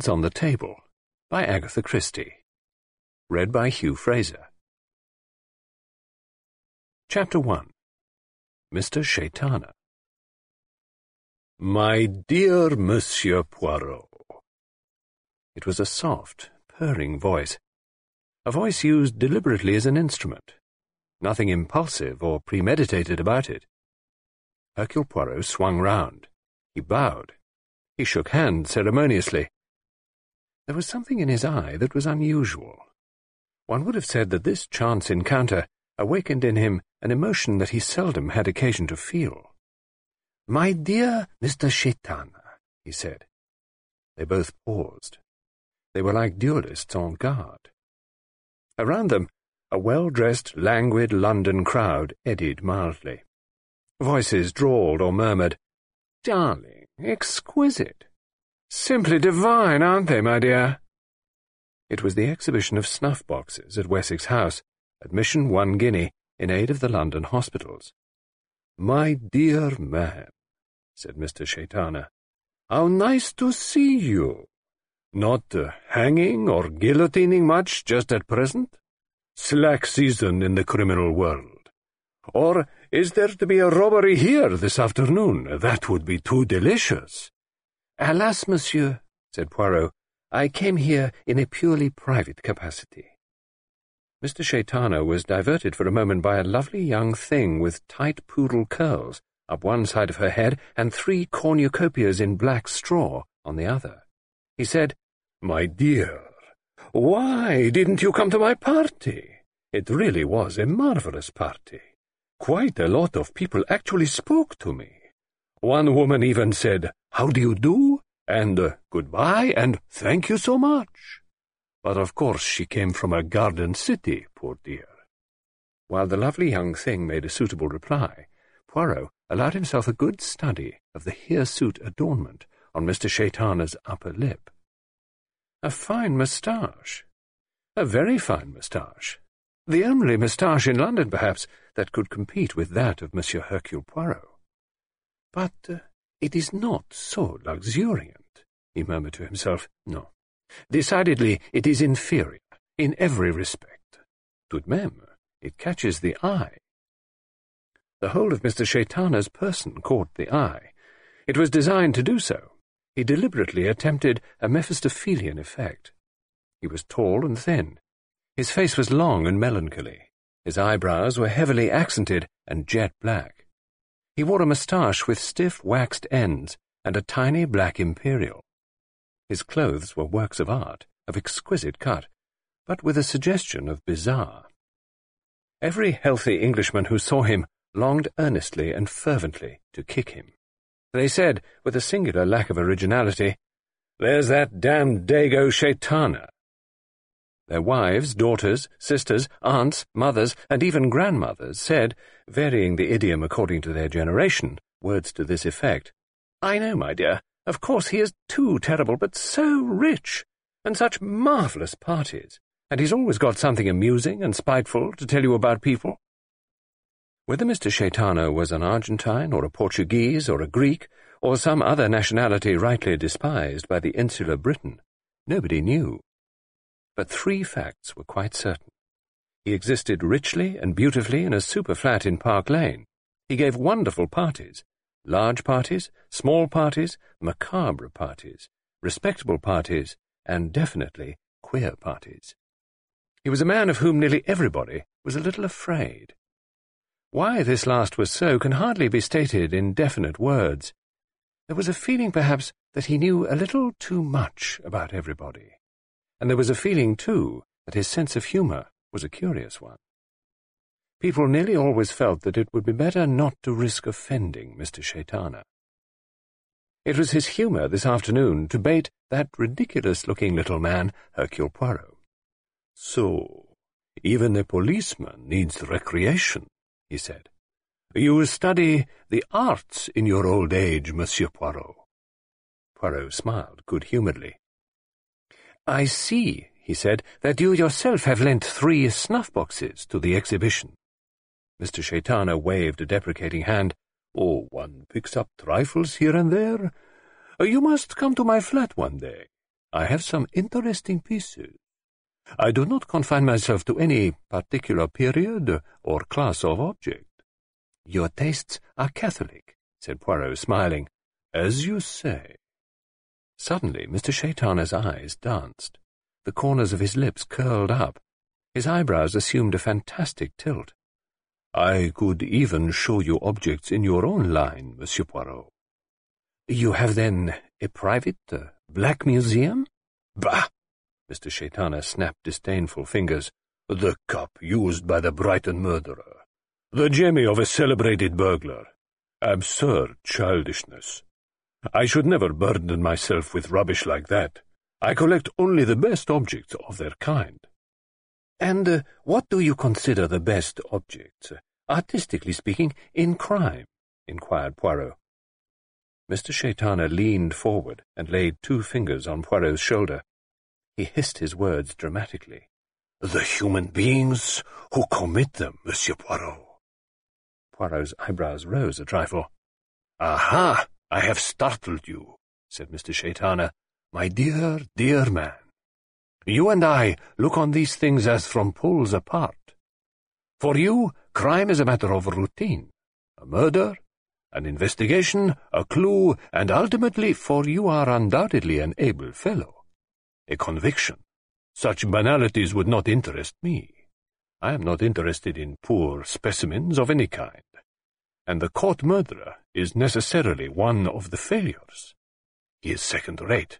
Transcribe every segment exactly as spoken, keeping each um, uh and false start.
Cards on the Table by Agatha Christie. Read by Hugh Fraser. Chapter one. Mister Shaitana. My dear Monsieur Poirot. It was a soft, purring voice, a voice used deliberately as an instrument, nothing impulsive or premeditated about it. Hercule Poirot swung round. He bowed. He shook hands ceremoniously. There was something in his eye that was unusual. One would have said that this chance encounter awakened in him an emotion that he seldom had occasion to feel. "My dear Mister Shaitana," he said. They both paused. They were like duelists on guard. Around them, a well-dressed, languid London crowd eddied mildly. Voices drawled or murmured, "Darling, exquisite. Simply divine, aren't they, my dear?" It was the exhibition of snuff-boxes at Wessex House, admission one guinea, in aid of the London hospitals. "My dear man," said Mister Shaitana, "how nice to see you. Not uh, hanging or guillotining much just at present? Slack season in the criminal world. Or is there to be a robbery here this afternoon? That would be too delicious." "Alas, monsieur," said Poirot, "I came here in a purely private capacity." Mister Shaitana was diverted for a moment by a lovely young thing with tight poodle curls up one side of her head and three cornucopias in black straw on the other. He said, "My dear, why didn't you come to my party? It really was a marvelous party. Quite a lot of people actually spoke to me. One woman even said, 'How do you do?' and uh, 'Goodbye' and 'Thank you so much.' But of course she came from a garden city, poor dear." While the lovely young thing made a suitable reply, Poirot allowed himself a good study of the hirsute adornment on Mister Shaitana's upper lip. A fine moustache. A very fine moustache. The only moustache in London, perhaps, that could compete with that of Monsieur Hercule Poirot. "But uh, it is not so luxuriant," he murmured to himself. "No. Decidedly, it is inferior, in every respect. Tout de même, it catches the eye." The whole of Mister Shaitana's person caught the eye. It was designed to do so. He deliberately attempted a Mephistophelian effect. He was tall and thin. His face was long and melancholy. His eyebrows were heavily accented and jet black. He wore a moustache with stiff waxed ends and a tiny black imperial. His clothes were works of art, of exquisite cut, but with a suggestion of bizarre. Every healthy Englishman who saw him longed earnestly and fervently to kick him. They said, with a singular lack of originality, "There's that damned Dago Shaitana." Their wives, daughters, sisters, aunts, mothers, and even grandmothers said, varying the idiom according to their generation, words to this effect, "I know, my dear, of course he is too terrible, but so rich, and such marvellous parties, and he's always got something amusing and spiteful to tell you about people." Whether Mister Shaitana was an Argentine or a Portuguese or a Greek or some other nationality rightly despised by the insular Briton, nobody knew. But three facts were quite certain. He existed richly and beautifully in a super flat in Park Lane. He gave wonderful parties, large parties, small parties, macabre parties, respectable parties, and definitely queer parties. He was a man of whom nearly everybody was a little afraid. Why this last was so can hardly be stated in definite words. There was a feeling, perhaps, that he knew a little too much about everybody, and there was a feeling, too, that his sense of humour was a curious one. People nearly always felt that it would be better not to risk offending Mister Shaitana. It was his humour this afternoon to bait that ridiculous-looking little man, Hercule Poirot. "So, even a policeman needs recreation," he said. "You study the arts in your old age, Monsieur Poirot." Poirot smiled good-humouredly. "I see," he said, "that you yourself have lent three snuff-boxes to the exhibition." Mister Shaitana waved a deprecating hand. "Oh, one picks up trifles here and there. You must come to my flat one day. I have some interesting pieces. I do not confine myself to any particular period or class of object. Your tastes are catholic, said Poirot, smiling. As you say. Suddenly Mister Chaitana's eyes danced. The corners of his lips curled up. His eyebrows assumed a fantastic tilt. I could even show you objects in your own line, Monsieur Poirot. You have, then, a private, uh, black museum? Bah! Mister Chaitana snapped disdainful fingers. The cup used by the Brighton murderer. The jemmy of a celebrated burglar. Absurd childishness. I should never burden myself with rubbish like that. I collect only the best objects of their kind. And uh, what do you consider the best objects, uh, artistically speaking, in crime? Inquired Poirot. Mister Chaitana leaned forward and laid two fingers on Poirot's shoulder. He hissed his words dramatically. The human beings who commit them, Monsieur Poirot. Poirot's eyebrows rose a trifle. Aha! I have startled you, said Mister Chaitana. My dear, dear man. You and I look on these things as from poles apart. For you, crime is a matter of routine. A murder, an investigation, a clue, and ultimately, for you are undoubtedly an able fellow, a conviction. Such banalities would not interest me. I am not interested in poor specimens of any kind, and the caught murderer is necessarily one of the failures. He is second-rate.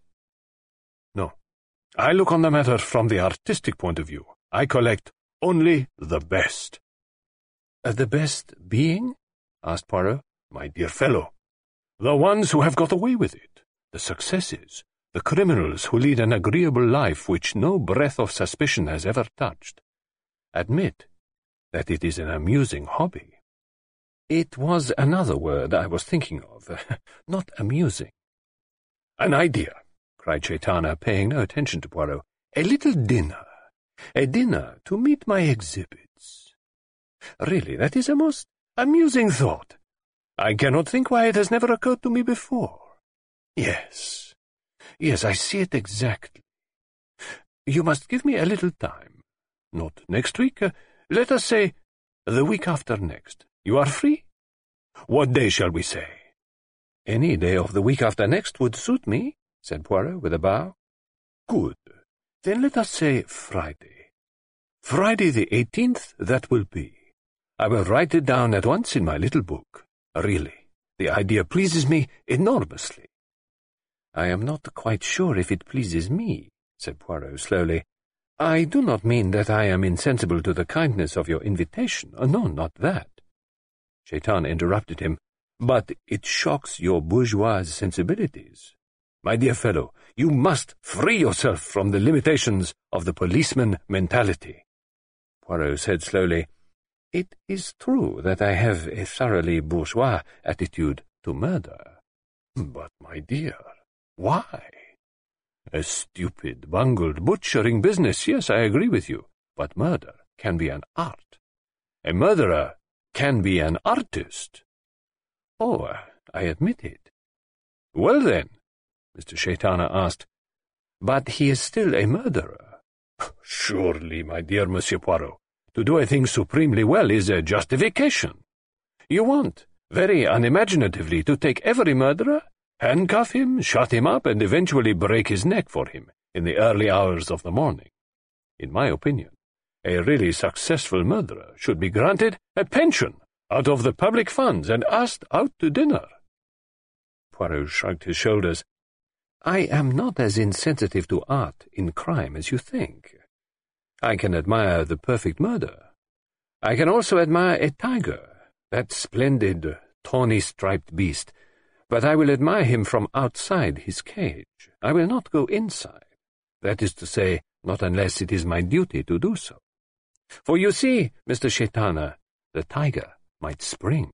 No, I look on the matter from the artistic point of view. I collect only the best. Uh, the best being? Asked Poirot. My dear fellow, the ones who have got away with it, the successes, the criminals who lead an agreeable life which no breath of suspicion has ever touched. Admit that it is an amusing hobby. It was another word I was thinking of, not amusing. An idea, cried Chaitana, paying no attention to Poirot. A little dinner, a dinner to meet my exhibits. Really, that is a most amusing thought. I cannot think why it has never occurred to me before. Yes, yes, I see it exactly. You must give me a little time. Not next week, uh, let us say the week after next. You are free? What day shall we say? Any day of the week after next would suit me, said Poirot with a bow. Good. Then let us say Friday. Friday the eighteenth, that will be. I will write it down at once in my little book. Really, the idea pleases me enormously. I am not quite sure if it pleases me, said Poirot slowly. I do not mean that I am insensible to the kindness of your invitation. Oh, no, not that. Chaitana interrupted him. But it shocks your bourgeois sensibilities. My dear fellow, you must free yourself from the limitations of the policeman mentality. Poirot said slowly, It is true that I have a thoroughly bourgeois attitude to murder. But, my dear, why? A stupid, bungled, butchering business, yes, I agree with you, but murder can be an art. A murderer can be an artist. Oh, I admit it. Well, then, Mister Chaitana asked, but he is still a murderer. Surely, my dear Monsieur Poirot, to do a thing supremely well is a justification. You want, very unimaginatively, to take every murderer, handcuff him, shut him up, and eventually break his neck for him in the early hours of the morning. In my opinion, a really successful murderer should be granted a pension out of the public funds and asked out to dinner. Poirot shrugged his shoulders. I am not as insensitive to art in crime as you think. I can admire the perfect murder. I can also admire a tiger, that splendid, tawny-striped beast, but I will admire him from outside his cage. I will not go inside. That is to say, not unless it is my duty to do so. For you see, Mister Chaitana, the tiger might spring.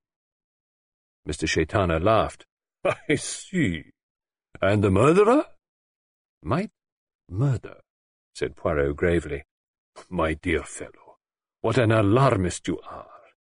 Mister Chaitana laughed. I see. And the murderer? Might murder, said Poirot gravely. My dear fellow, what an alarmist you are.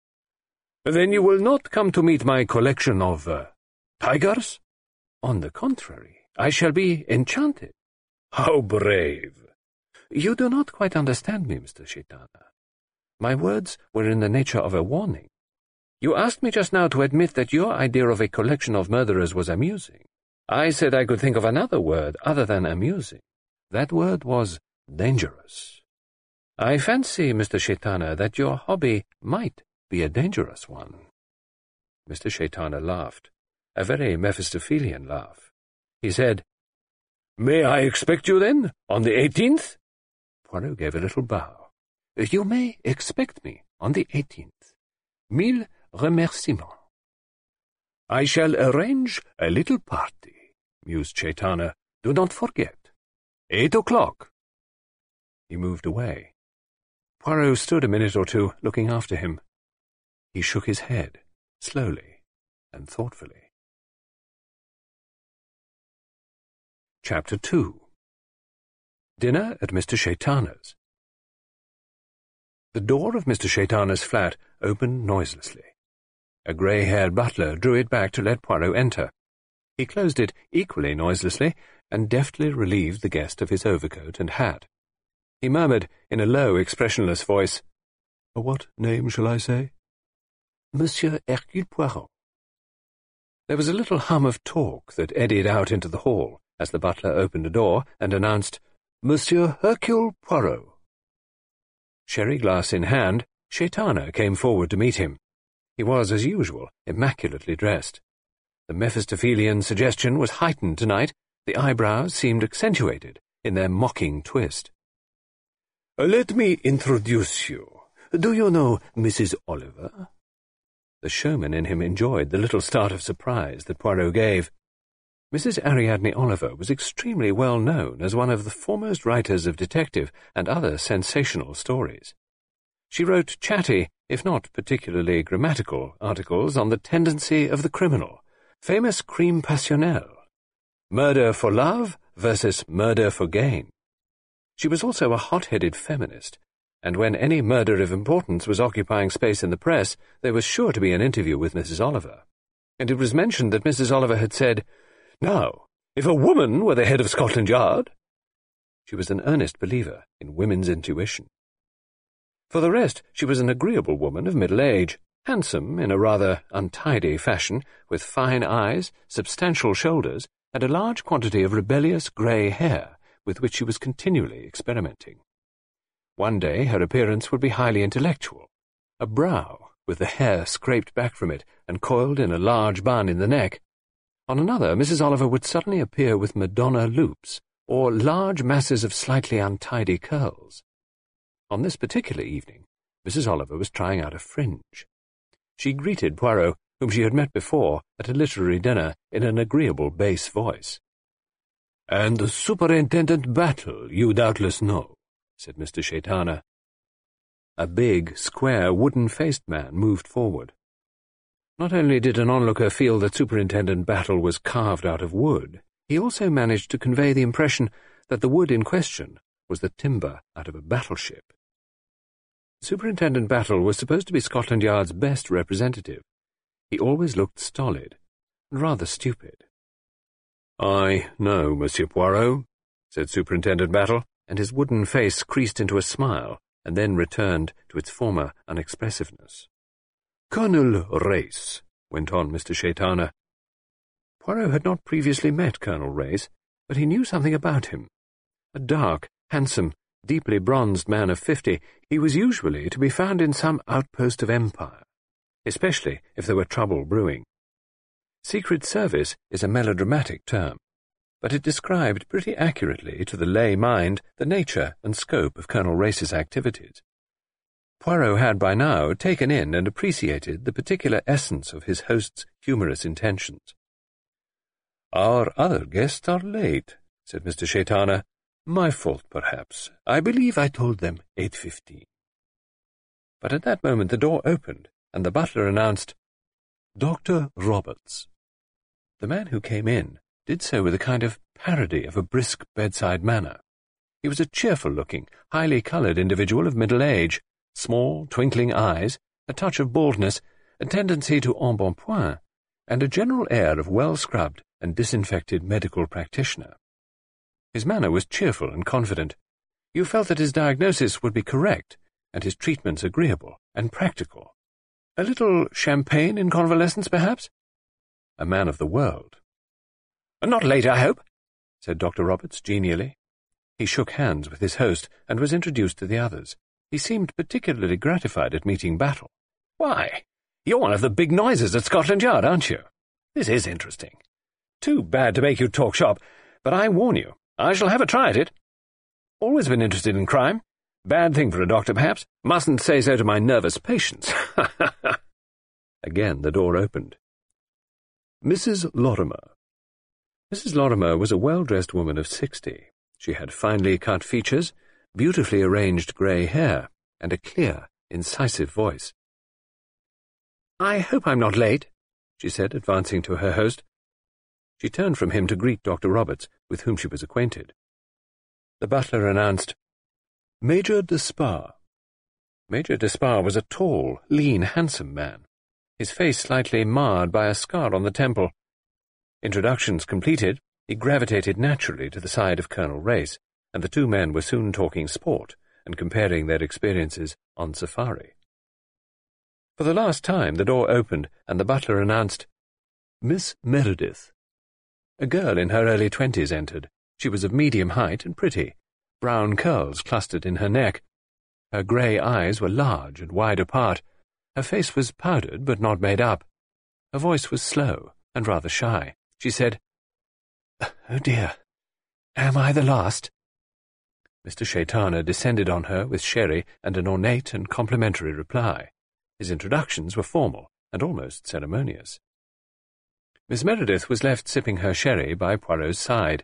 Then you will not come to meet my collection of uh, tigers? On the contrary, I shall be enchanted. How brave! You do not quite understand me, Mister Chaitanya. My words were in the nature of a warning. You asked me just now to admit that your idea of a collection of murderers was amusing. I said I could think of another word other than amusing. That word was dangerous. I fancy, Mister Chaitanya, that your hobby might be a dangerous one. Mister Chaitanya laughed, a very Mephistophelian laugh. He said, May I expect you, then, on the eighteenth? Poirot gave a little bow. You may expect me on the eighteenth. Mille remerciements. I shall arrange a little party, mused Chaitanya. Do not forget. Eight o'clock. He moved away. Poirot stood a minute or two, looking after him. He shook his head, slowly and thoughtfully. Chapter two. Dinner at Mister Chaitanya's. The door of Mister Chaitanya's flat opened noiselessly. A grey-haired butler drew it back to let Poirot enter. He closed it equally noiselessly and deftly relieved the guest of his overcoat and hat. He murmured in a low, expressionless voice, What name shall I say? Monsieur Hercule Poirot. There was a little hum of talk that eddied out into the hall as the butler opened a door and announced, Monsieur Hercule Poirot. Sherry-glass in hand, Chaitanya came forward to meet him. He was, as usual, immaculately dressed. The Mephistophelian suggestion was heightened tonight. The eyebrows seemed accentuated in their mocking twist. Let me introduce you. Do you know Missus Oliver? The showman in him enjoyed the little start of surprise that Poirot gave. Missus Ariadne Oliver was extremely well known as one of the foremost writers of detective and other sensational stories. She wrote chatty, if not particularly grammatical, articles on the tendency of the criminal, famous crime passionnel, murder for love versus murder for gain. She was also a hot-headed feminist, and when any murder of importance was occupying space in the press, there was sure to be an interview with Missus Oliver. And it was mentioned that Missus Oliver had said, Now, if a woman were the head of Scotland Yard... She was an earnest believer in women's intuition. For the rest, she was an agreeable woman of middle age, handsome in a rather untidy fashion, with fine eyes, substantial shoulders, and a large quantity of rebellious grey hair with which she was continually experimenting. One day her appearance would be highly intellectual, a brow with the hair scraped back from it and coiled in a large bun in the neck. On another, Missus Oliver would suddenly appear with Madonna loops, or large masses of slightly untidy curls. On this particular evening, Missus Oliver was trying out a fringe. She greeted Poirot, whom she had met before at a literary dinner, in an agreeable bass voice. "And Superintendent Battle, you doubtless know," said Mister Chaitanya. A big, square, wooden-faced man moved forward. Not only did an onlooker feel that Superintendent Battle was carved out of wood, he also managed to convey the impression that the wood in question was the timber out of a battleship. Superintendent Battle was supposed to be Scotland Yard's best representative. He always looked stolid, and rather stupid. "I know, Monsieur Poirot," said Superintendent Battle, and his wooden face creased into a smile, and then returned to its former unexpressiveness. "Colonel Race," went on Mister Chaitanya. Poirot had not previously met Colonel Race, but he knew something about him. A dark, handsome, deeply bronzed man of fifty, he was usually to be found in some outpost of empire, especially if there were trouble brewing. Secret Service is a melodramatic term, but it described pretty accurately to the lay mind the nature and scope of Colonel Race's activities. Poirot had by now taken in and appreciated the particular essence of his host's humorous intentions. "Our other guests are late," said Mister Chaitanya. "My fault, perhaps. I believe I told them eight fifteen. But at that moment the door opened, and the butler announced, "Doctor Roberts." The man who came in did so with a kind of parody of a brisk bedside manner. He was a cheerful-looking, highly-coloured individual of middle age, small, twinkling eyes, a touch of baldness, a tendency to embonpoint, and a general air of well-scrubbed and disinfected medical practitioner. His manner was cheerful and confident. You felt that his diagnosis would be correct, and his treatments agreeable and practical. A little champagne in convalescence, perhaps? A man of the world. "Not late, I hope," said Doctor Roberts genially. He shook hands with his host and was introduced to the others. He seemed particularly gratified at meeting Battle. "Why, you're one of the big noises at Scotland Yard, aren't you? This is interesting. Too bad to make you talk shop, but I warn you, I shall have a try at it. Always been interested in crime. Bad thing for a doctor, perhaps. Mustn't say so to my nervous patients." Again the door opened. Missus Lorimer. Missus Lorimer was a well-dressed woman of sixty. She had finely cut features, beautifully arranged grey hair, and a clear, incisive voice. "I hope I'm not late," she said, advancing to her host. She turned from him to greet Doctor Roberts, with whom she was acquainted. The butler announced, "Major Despard." Major Despard was a tall, lean, handsome man, his face slightly marred by a scar on the temple. Introductions completed, he gravitated naturally to the side of Colonel Race, and the two men were soon talking sport and comparing their experiences on safari. For the last time the door opened, and the butler announced, "Miss Meredith." A girl in her early twenties entered. She was of medium height and pretty. Brown curls clustered in her neck. Her grey eyes were large and wide apart. Her face was powdered but not made up. Her voice was slow and rather shy. She said, "Oh dear, am I the last?" Mister Shaitana descended on her with sherry and an ornate and complimentary reply. His introductions were formal and almost ceremonious. Miss Meredith was left sipping her sherry by Poirot's side.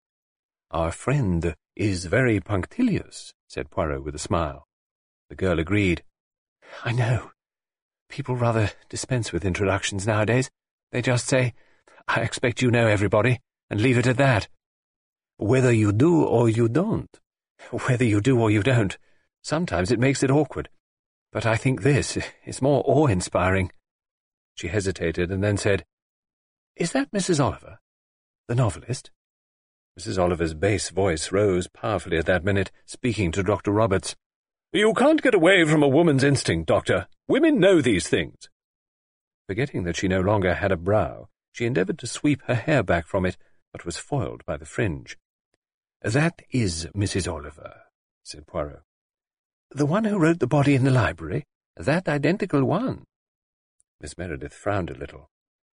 "Our friend is very punctilious," said Poirot with a smile. The girl agreed. "I know. People rather dispense with introductions nowadays. They just say, 'I expect you know everybody,' and leave it at that." "Whether you do or you don't." "Whether you do or you don't. Sometimes it makes it awkward. But I think this is more awe-inspiring." She hesitated and then said, "Is that Missus Oliver, the novelist?" Missus Oliver's bass voice rose powerfully at that minute, speaking to Doctor Roberts. "You can't get away from a woman's instinct, Doctor. Women know these things." Forgetting that she no longer had a brow, she endeavoured to sweep her hair back from it, but was foiled by the fringe. "That is Missus Oliver," said Poirot. "The one who wrote The Body in the Library? That identical one?" Miss Meredith frowned a little.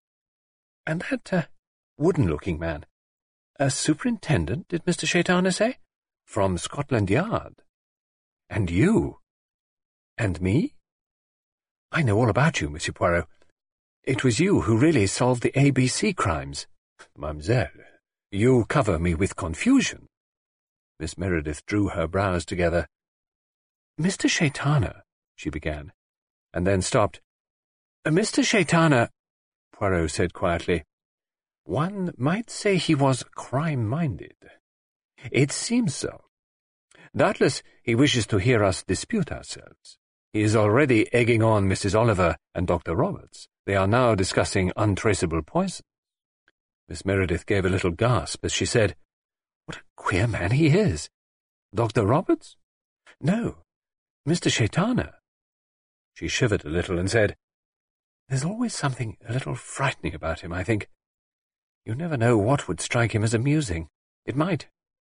"And that uh, wooden-looking man? A superintendent, did Mister Shaitana say? From Scotland Yard? And you? And me? I know all about you, Monsieur Poirot. It was you who really solved the A B C crimes. Mademoiselle, you cover me with confusion." Miss Meredith drew her brows together. "Mister Shaitana," she began, and then stopped. "Mister Shaitana," Poirot said quietly, "one might say he was crime-minded. It seems so. Doubtless he wishes to hear us dispute ourselves. He is already egging on Missus Oliver and Doctor Roberts. They are now discussing untraceable poisons." Miss Meredith gave a little gasp as she said, "What a queer man he is. Doctor Roberts? No, Mister Shaitana." She shivered a little and said, "There's always something a little frightening about him, I think. You never know what would strike him as amusing. It might...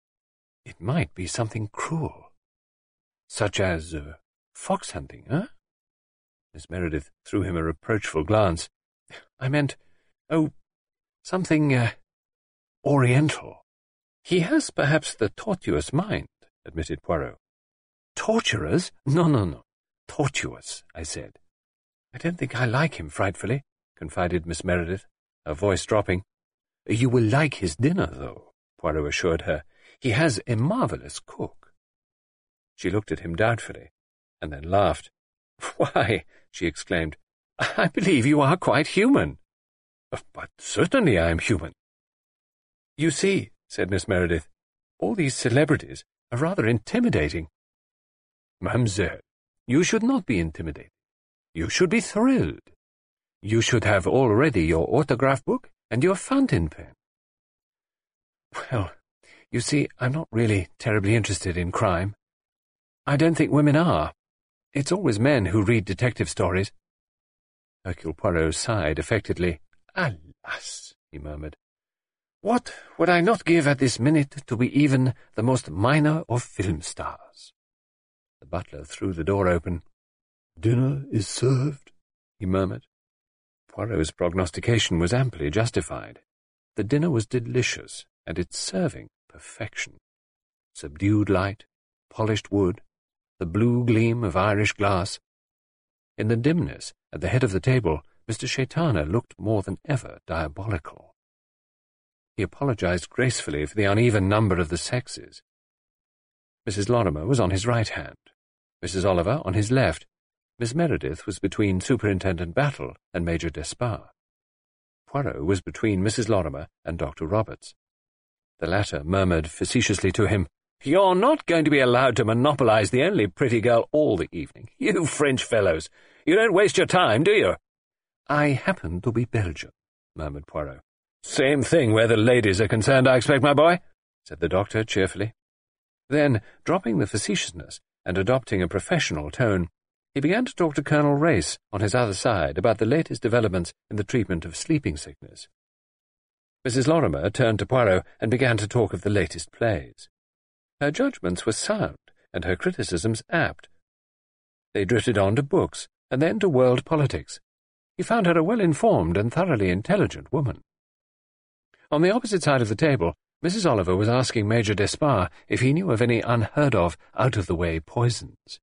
It might be something cruel. Such as uh, fox-hunting, eh?" Miss Meredith threw him a reproachful glance. "I meant, oh, something, uh, oriental." "He has perhaps the tortuous mind," admitted Poirot. "Torturers? No, no, no. Tortuous, I said." "I don't think I like him frightfully," confided Miss Meredith, her voice dropping. "You will like his dinner, though," Poirot assured her. "He has a marvellous cook." She looked at him doubtfully, and then laughed. "Why," she exclaimed, "I believe you are quite human." "But certainly I am human." "You see," said Miss Meredith, "all these celebrities are rather intimidating." "Mademoiselle, you should not be intimidated. You should be thrilled. You should have already your autograph book and your fountain pen." "Well, You see, I'm not really terribly interested in crime. I don't think women are. It's always men who read detective stories. Hercule Poirot sighed affectedly. Alas, he murmured. What would I not give at this minute to be even the most minor of film stars? The butler threw the door open. Dinner is served, he murmured. Poirot's prognostication was amply justified. The dinner was delicious, and its serving perfection. Subdued light, polished wood, the blue gleam of Irish glass. In the dimness, at the head of the table, Mister Chaitana looked more than ever diabolical. He apologized gracefully for the uneven number of the sexes. Missus Lorimer was on his right hand, Missus Oliver on his left. Miss Meredith was between Superintendent Battle and Major Despard. Poirot was between Missus Lorimer and Doctor Roberts. The latter murmured facetiously to him, "You're not going to be allowed to monopolize the only pretty girl all the evening. You French fellows, you don't waste your time, do you?" "I happen to be Belgian," murmured Poirot. "Same thing where the ladies are concerned, I expect, my boy," said the doctor cheerfully. Then, dropping the facetiousness and adopting a professional tone, he began to talk to Colonel Race on his other side about the latest developments in the treatment of sleeping sickness. Missus Lorimer turned to Poirot and began to talk of the latest plays. Her judgments were sound and her criticisms apt. They drifted on to books and then to world politics. He found her a well-informed and thoroughly intelligent woman. On the opposite side of the table, Missus Oliver was asking Major Despard if he knew of any unheard-of, out-of-the-way poisons.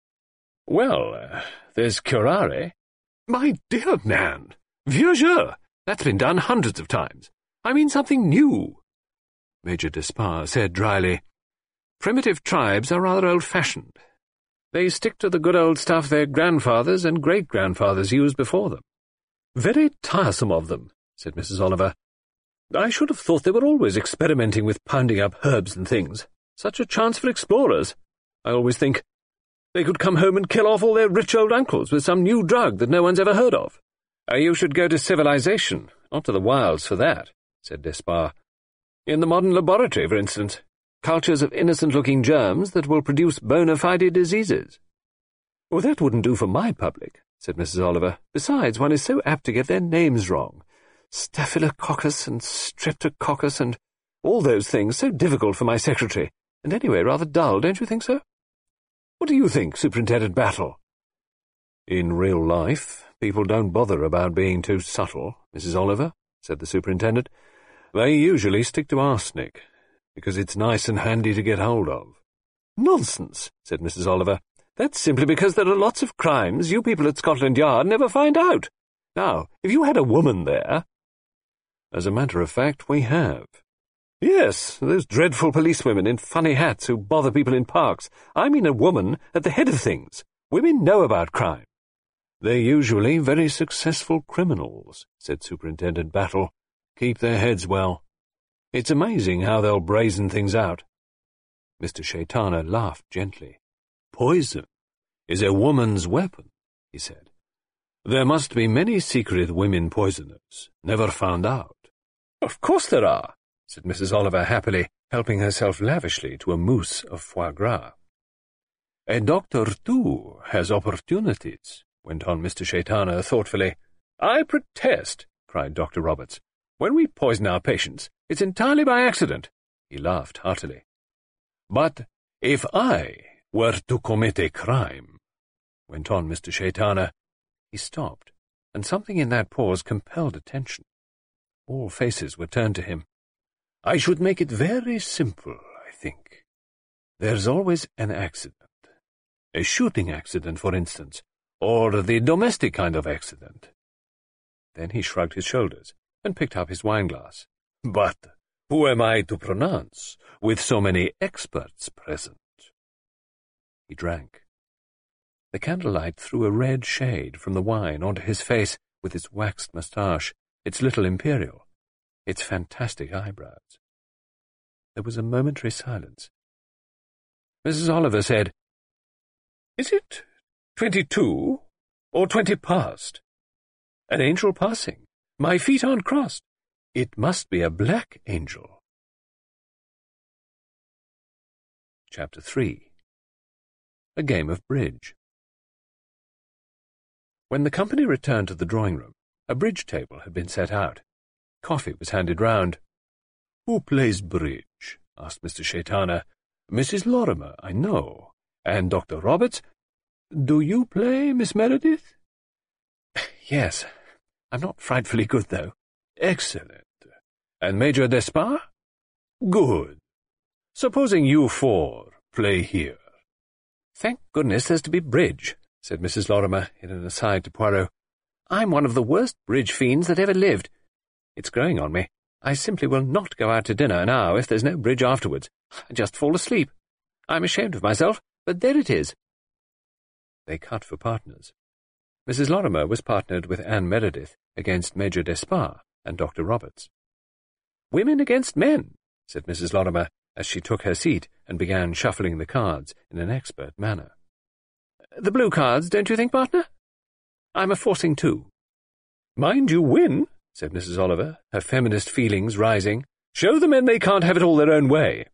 "Well, uh, there's curare." "My dear man, vieux jeu, that's been done hundreds of times. I mean something new." Major Despard said dryly, "Primitive tribes are rather old-fashioned. They stick to the good old stuff their grandfathers and great-grandfathers used before them." "Very tiresome of them," said Missus Oliver. "I should have thought they were always experimenting with pounding up herbs and things. Such a chance for explorers. I always think they could come home and kill off all their rich old uncles with some new drug that no one's ever heard of." Uh, "You should go to civilization, not to the wilds for that," said Despard. "In the modern laboratory, for instance, cultures of innocent-looking germs that will produce bona fide diseases." "Oh, that wouldn't do for my public," said Missus Oliver. "Besides, one is so apt to get their names wrong. Staphylococcus and Streptococcus and all those things, so difficult for my secretary, and anyway rather dull, don't you think so? What do you think, Superintendent Battle?" "In real life, people don't bother about being too subtle, Missus Oliver," said the superintendent. "They usually stick to arsenic, because it's nice and handy to get hold of." "Nonsense," said Missus Oliver. "That's simply because there are lots of crimes you people at Scotland Yard never find out. Now, if you had a woman there—" "As a matter of fact, we have." "Yes, those dreadful policewomen in funny hats who bother people in parks. I mean a woman at the head of things. Women know about crime." "They're usually very successful criminals," said Superintendent Battle. "Keep their heads well. It's amazing how they'll brazen things out." Mister Chaitana laughed gently. "Poison is a woman's weapon," he said. "There must be many secret women poisoners, never found out." "Of course there are," said Missus Oliver happily, helping herself lavishly to a mousse of foie gras. "A doctor, too, has opportunities," went on Mister Chaitana thoughtfully. "I protest," cried Doctor Roberts. "When we poison our patients, it's entirely by accident." He laughed heartily. "But if I were to commit a crime," went on Mister Chaitana. He stopped, and something in that pause compelled attention. All faces were turned to him. "I should make it very simple, I think. There's always an accident. A shooting accident, for instance, or the domestic kind of accident." Then he shrugged his shoulders and picked up his wineglass. "But who am I to pronounce, with so many experts present?" He drank. The candlelight threw a red shade from the wine onto his face with its waxed moustache, its little imperial, its fantastic eyebrows. There was a momentary silence. Missus Oliver said, "Is it twenty-two or twenty past? An angel passing. My feet aren't crossed. It must be a black angel." Chapter three. A Game of Bridge. When the company returned to the drawing-room, a bridge table had been set out. Coffee was handed round. "Who plays bridge?" asked Mister Shaitana. "Missus Lorimer, I know. And Doctor Roberts? Do you play, Miss Meredith?" "Yes. I'm not frightfully good, though." "Excellent. And Major Despard?" "Good. Supposing you four play here." "Thank goodness there's to be bridge," said Missus Lorimer in an aside to Poirot. "I'm one of the worst bridge fiends that ever lived. It's growing on me. I simply will not go out to dinner now if there's no bridge afterwards. I just fall asleep. I'm ashamed of myself, but there it is." They cut for partners. Missus Lorimer was partnered with Anne Meredith against Major Despard and Doctor Roberts. "Women against men," said Missus Lorimer, as she took her seat and began shuffling the cards in an expert manner. "The blue cards, don't you think, partner? I'm a forcing two." "Mind you win," said Missus Oliver, her feminist feelings rising. "Show the men they can't have it all their own way."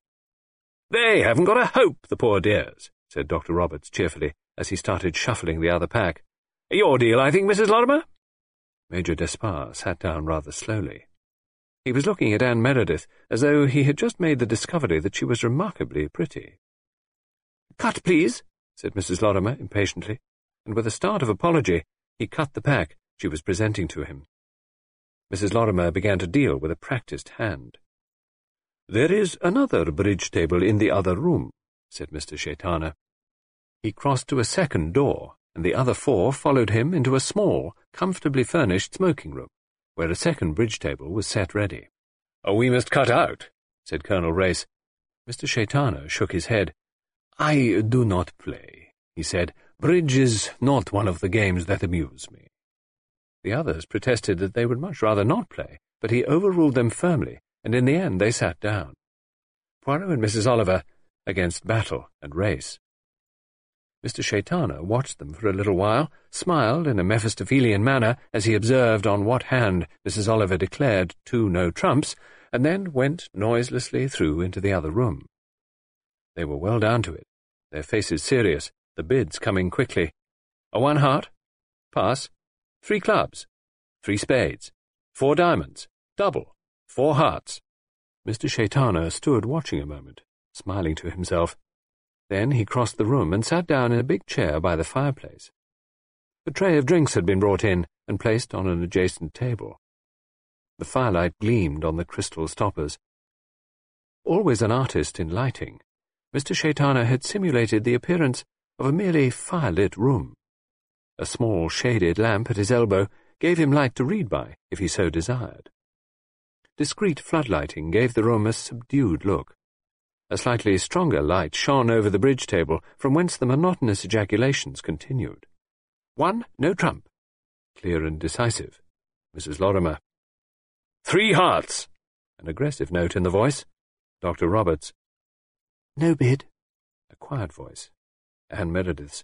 "They haven't got a hope, the poor dears," said Doctor Roberts cheerfully, as he started shuffling the other pack. "Your deal, I think, Missus Lorimer?" Major Despard sat down rather slowly. He was looking at Anne Meredith as though he had just made the discovery that she was remarkably pretty. "Cut, please," said Missus Lorimer impatiently, and with a start of apology he cut the pack she was presenting to him. Missus Lorimer began to deal with a practised hand. "There is another bridge table in the other room," said Mister Shaitana. He crossed to a second door, and the other four followed him into a small, comfortably furnished smoking room, where a second bridge table was set ready. "Oh, we must cut out," said Colonel Race. Mister Shaitana shook his head. "I do not play," he said. "Bridge is not one of the games that amuse me." The others protested that they would much rather not play, but he overruled them firmly, and in the end they sat down. Poirot and Missus Oliver against Battle and Race. Mister Shaitana watched them for a little while, smiled in a Mephistophelian manner as he observed on what hand Missus Oliver declared two no trumps, and then went noiselessly through into the other room. They were well down to it, their faces serious, the bids coming quickly. A one heart, pass, three clubs, three spades, four diamonds, double, four hearts. Mister Shaitana stood watching a moment, smiling to himself. Then he crossed the room and sat down in a big chair by the fireplace. A tray of drinks had been brought in and placed on an adjacent table. The firelight gleamed on the crystal stoppers. Always an artist in lighting, Mister Shaitana had simulated the appearance of a merely firelit room. A small shaded lamp at his elbow gave him light to read by, if he so desired. Discreet floodlighting gave the room a subdued look. A slightly stronger light shone over the bridge table, from whence the monotonous ejaculations continued. "One, no trump." Clear and decisive. Missus Lorimer. "Three hearts." An aggressive note in the voice. Doctor Roberts. "No bid." A quiet voice. Anne Meredith's.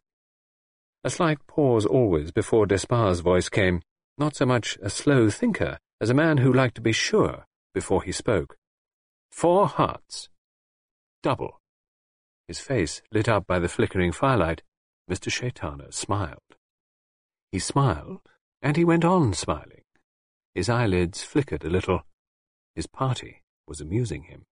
A slight pause always before Despard's voice came, not so much a slow thinker as a man who liked to be sure before he spoke. "Four hearts. Double." His face lit up by the flickering firelight. Mister Shaitana smiled. He smiled, and he went on smiling. His eyelids flickered a little. His party was amusing him.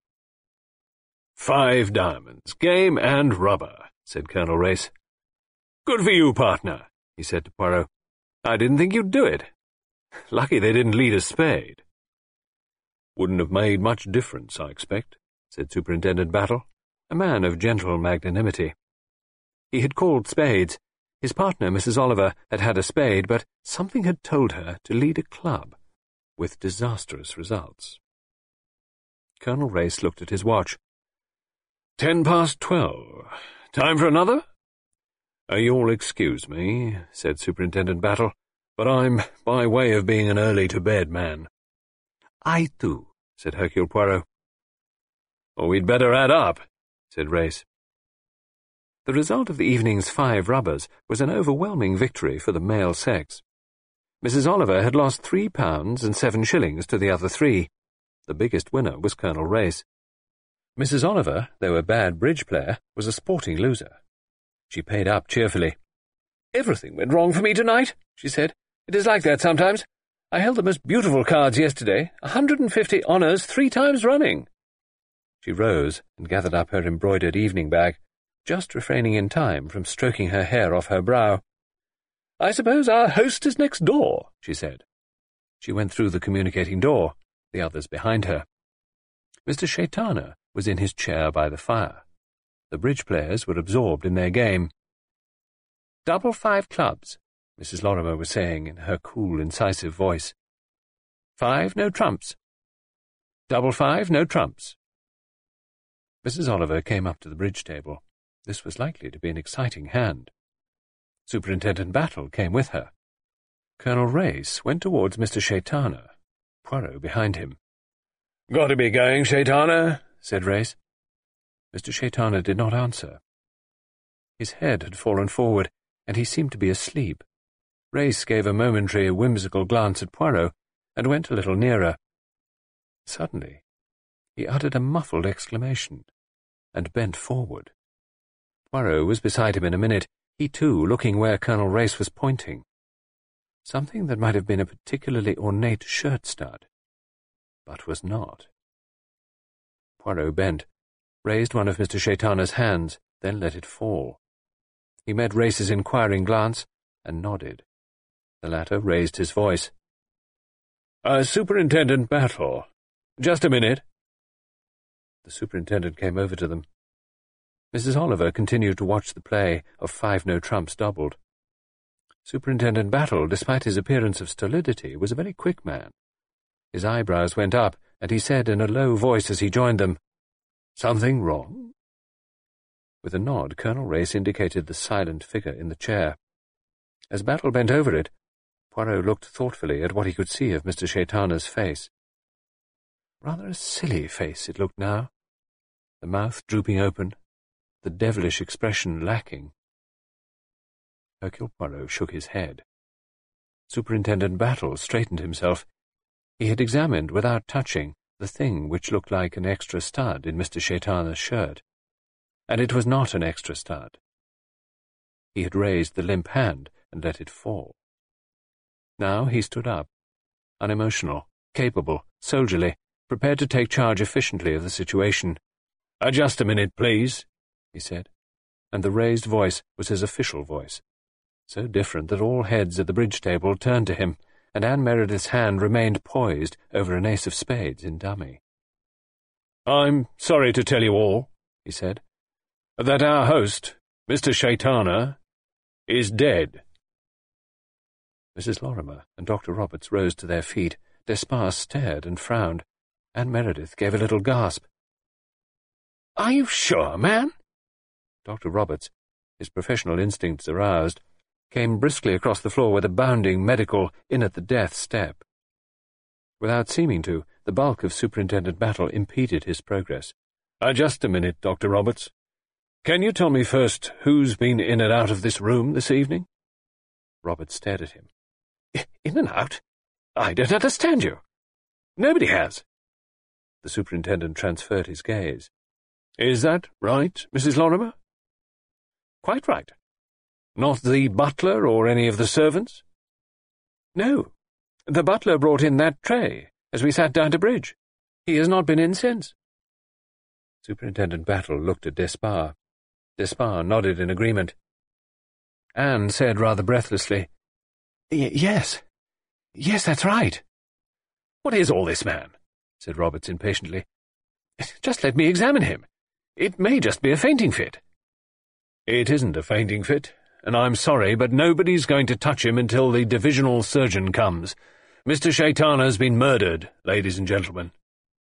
"Five diamonds, game and rubber," said Colonel Race. "Good for you, partner," he said to Poirot. "I didn't think you'd do it. Lucky they didn't lead a spade." "Wouldn't have made much difference, I expect," said Superintendent Battle, a man of gentle magnanimity. He had called spades. His partner, Missus Oliver, had had a spade, but something had told her to lead a club, with disastrous results. Colonel Race looked at his watch. Ten past twelve. Time for another?" Uh, "You'll excuse me," said Superintendent Battle, "but I'm by way of being an early-to-bed man." "I too," said Hercule Poirot. "Oh, we'd better add up," said Race. The result of the evening's five rubbers was an overwhelming victory for the male sex. Missus Oliver had lost three pounds and seven shillings to the other three. The biggest winner was Colonel Race. Missus Oliver, though a bad bridge player, was a sporting loser. She paid up cheerfully. "Everything went wrong for me tonight," she said. "It is like that sometimes. I held the most beautiful cards yesterday, a hundred and fifty honours three times running." She rose and gathered up her embroidered evening bag, just refraining in time from stroking her hair off her brow. "I suppose our host is next door," she said. She went through the communicating door, the others behind her. Mister Shaitana was in his chair by the fire. The bridge players were absorbed in their game. "Double five clubs," Missus Lorimer was saying in her cool, incisive voice. "Five, no trumps. Double five, no trumps." Missus Oliver came up to the bridge table. This was likely to be an exciting hand. Superintendent Battle came with her. Colonel Race went towards Mister Shaitana, Poirot behind him. "Got to be going, Shaitana," said Race. Mister Shaitana did not answer. His head had fallen forward, and he seemed to be asleep. Race gave a momentary, whimsical glance at Poirot, and went a little nearer. Suddenly, he uttered a muffled exclamation, and bent forward. Poirot was beside him in a minute, he too looking where Colonel Race was pointing. Something that might have been a particularly ornate shirt-stud, but was not. Poirot bent, raised one of Mister Shaitana's hands, then let it fall. He met Race's inquiring glance, and nodded. The latter raised his voice. Uh, Superintendent Battle. Just a minute." The superintendent came over to them. Missus Oliver continued to watch the play of five no trumps doubled. Superintendent Battle, despite his appearance of stolidity, was a very quick man. His eyebrows went up, and he said in a low voice as he joined them, "Something wrong?" With a nod, Colonel Race indicated the silent figure in the chair. As Battle bent over it, Poirot looked thoughtfully at what he could see of Mister Shaitana's face. Rather a silly face it looked now, the mouth drooping open, the devilish expression lacking. Hercule Poirot shook his head. Superintendent Battle straightened himself. He had examined, without touching, the thing which looked like an extra stud in Mister Shaitana's shirt, and it was not an extra stud. He had raised the limp hand and let it fall. Now he stood up, unemotional, capable, soldierly, prepared to take charge efficiently of the situation. Uh, "Just a minute, please," he said, and the raised voice was his official voice, so different that all heads at the bridge table turned to him, and Anne Meredith's hand remained poised over an ace of spades in dummy. "I'm sorry to tell you all," he said, "that our host, Mister Shaitana, is dead." Missus Lorimer and Doctor Roberts rose to their feet. Despard stared and frowned. Anne Meredith gave a little gasp. "Are you sure, man?" Doctor Roberts, his professional instincts aroused, came briskly across the floor with a bounding medical in-at-the-death step. Without seeming to, the bulk of Superintendent Battle impeded his progress. Uh, "Just a minute, Doctor Roberts. Can you tell me first who's been in and out of this room this evening?" Roberts stared at him. "In and out? I don't understand you. Nobody has." The superintendent transferred his gaze. "Is that right, Missus Lorimer?" "Quite right." "Not the butler or any of the servants?" "No. The butler brought in that tray as we sat down to bridge. He has not been in since." Superintendent Battle looked at Despard. Despard nodded in agreement. Anne said rather breathlessly, Y yes. Yes, that's right." "What is all this, man?" said Roberts impatiently. "Just let me examine him. It may just be a fainting fit." "It isn't a fainting fit, and I'm sorry, but nobody's going to touch him until the divisional surgeon comes. Mister Shaitana's been murdered, ladies and gentlemen."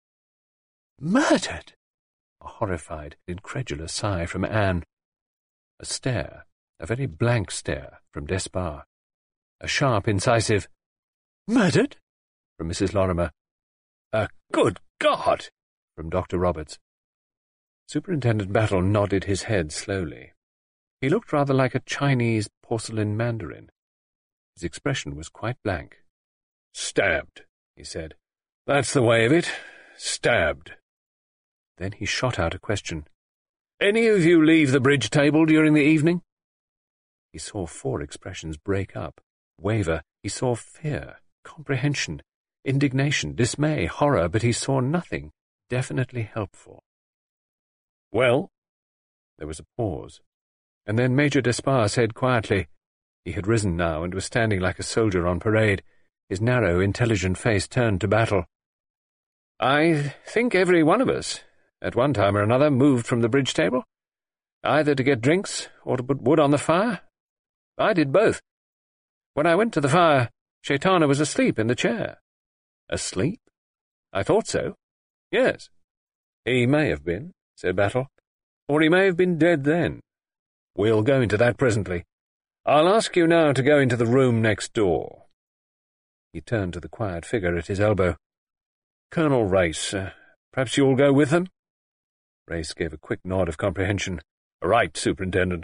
"Murdered?" A horrified, incredulous sigh from Anne. A stare, a very blank stare, from Despard. A sharp, incisive, "Murdered?" from Missus Lorimer. A "Good God!" from Doctor Roberts. Superintendent Battle nodded his head slowly. He looked rather like a Chinese porcelain mandarin. His expression was quite blank. "Stabbed," he said. "That's the way of it. Stabbed." Then he shot out a question. "Any of you leave the bridge table during the evening?" He saw four expressions break up, waver. He saw fear, comprehension, indignation, dismay, horror, but he saw nothing definitely helpful. "Well?" There was a pause, and then Major Despard said quietly— he had risen now and was standing like a soldier on parade, his narrow, intelligent face turned to battle. "I think every one of us, at one time or another, moved from the bridge table, either to get drinks or to put wood on the fire. I did both. When I went to the fire, Chaitanya was asleep in the chair." "Asleep?" "I thought so. Yes." "He may have been," said Battle, "or he may have been dead then. We'll go into that presently. I'll ask you now to go into the room next door." He turned to the quiet figure at his elbow. "Colonel Race, uh, perhaps you'll go with them?" Race gave a quick nod of comprehension. "Right, Superintendent."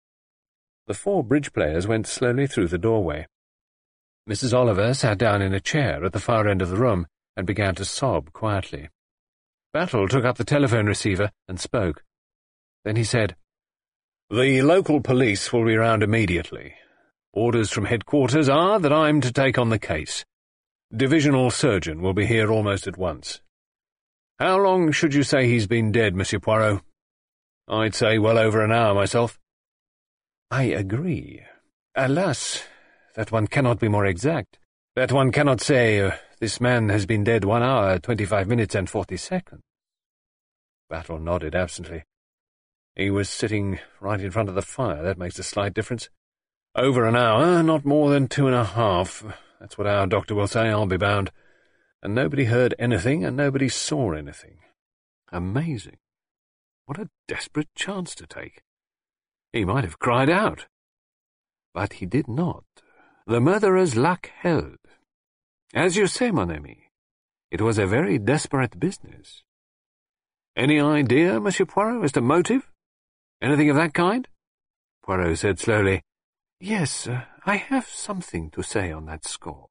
The four bridge players went slowly through the doorway. Missus Oliver sat down in a chair at the far end of the room and began to sob quietly. Battle took up the telephone receiver and spoke. Then he said, "The local police will be round immediately. Orders from headquarters are that I'm to take on the case. Divisional surgeon will be here almost at once. How long should you say he's been dead, Monsieur Poirot?" "I'd say well over an hour myself." "I agree. Alas, that one cannot be more exact. That one cannot say, uh, this man has been dead one hour, twenty-five minutes and forty seconds. Battle nodded absently. "He was sitting right in front of the fire. That makes a slight difference. Over an hour, not more than two and a half. That's what our doctor will say, I'll be bound. And nobody heard anything, and nobody saw anything. Amazing. What a desperate chance to take. He might have cried out. But he did not. The murderer's luck held. As you say, mon ami, it was a very desperate business. Any idea, Monsieur Poirot, as to motive? Anything of that kind?" Poirot said slowly, "Yes, uh, I have something to say on that score.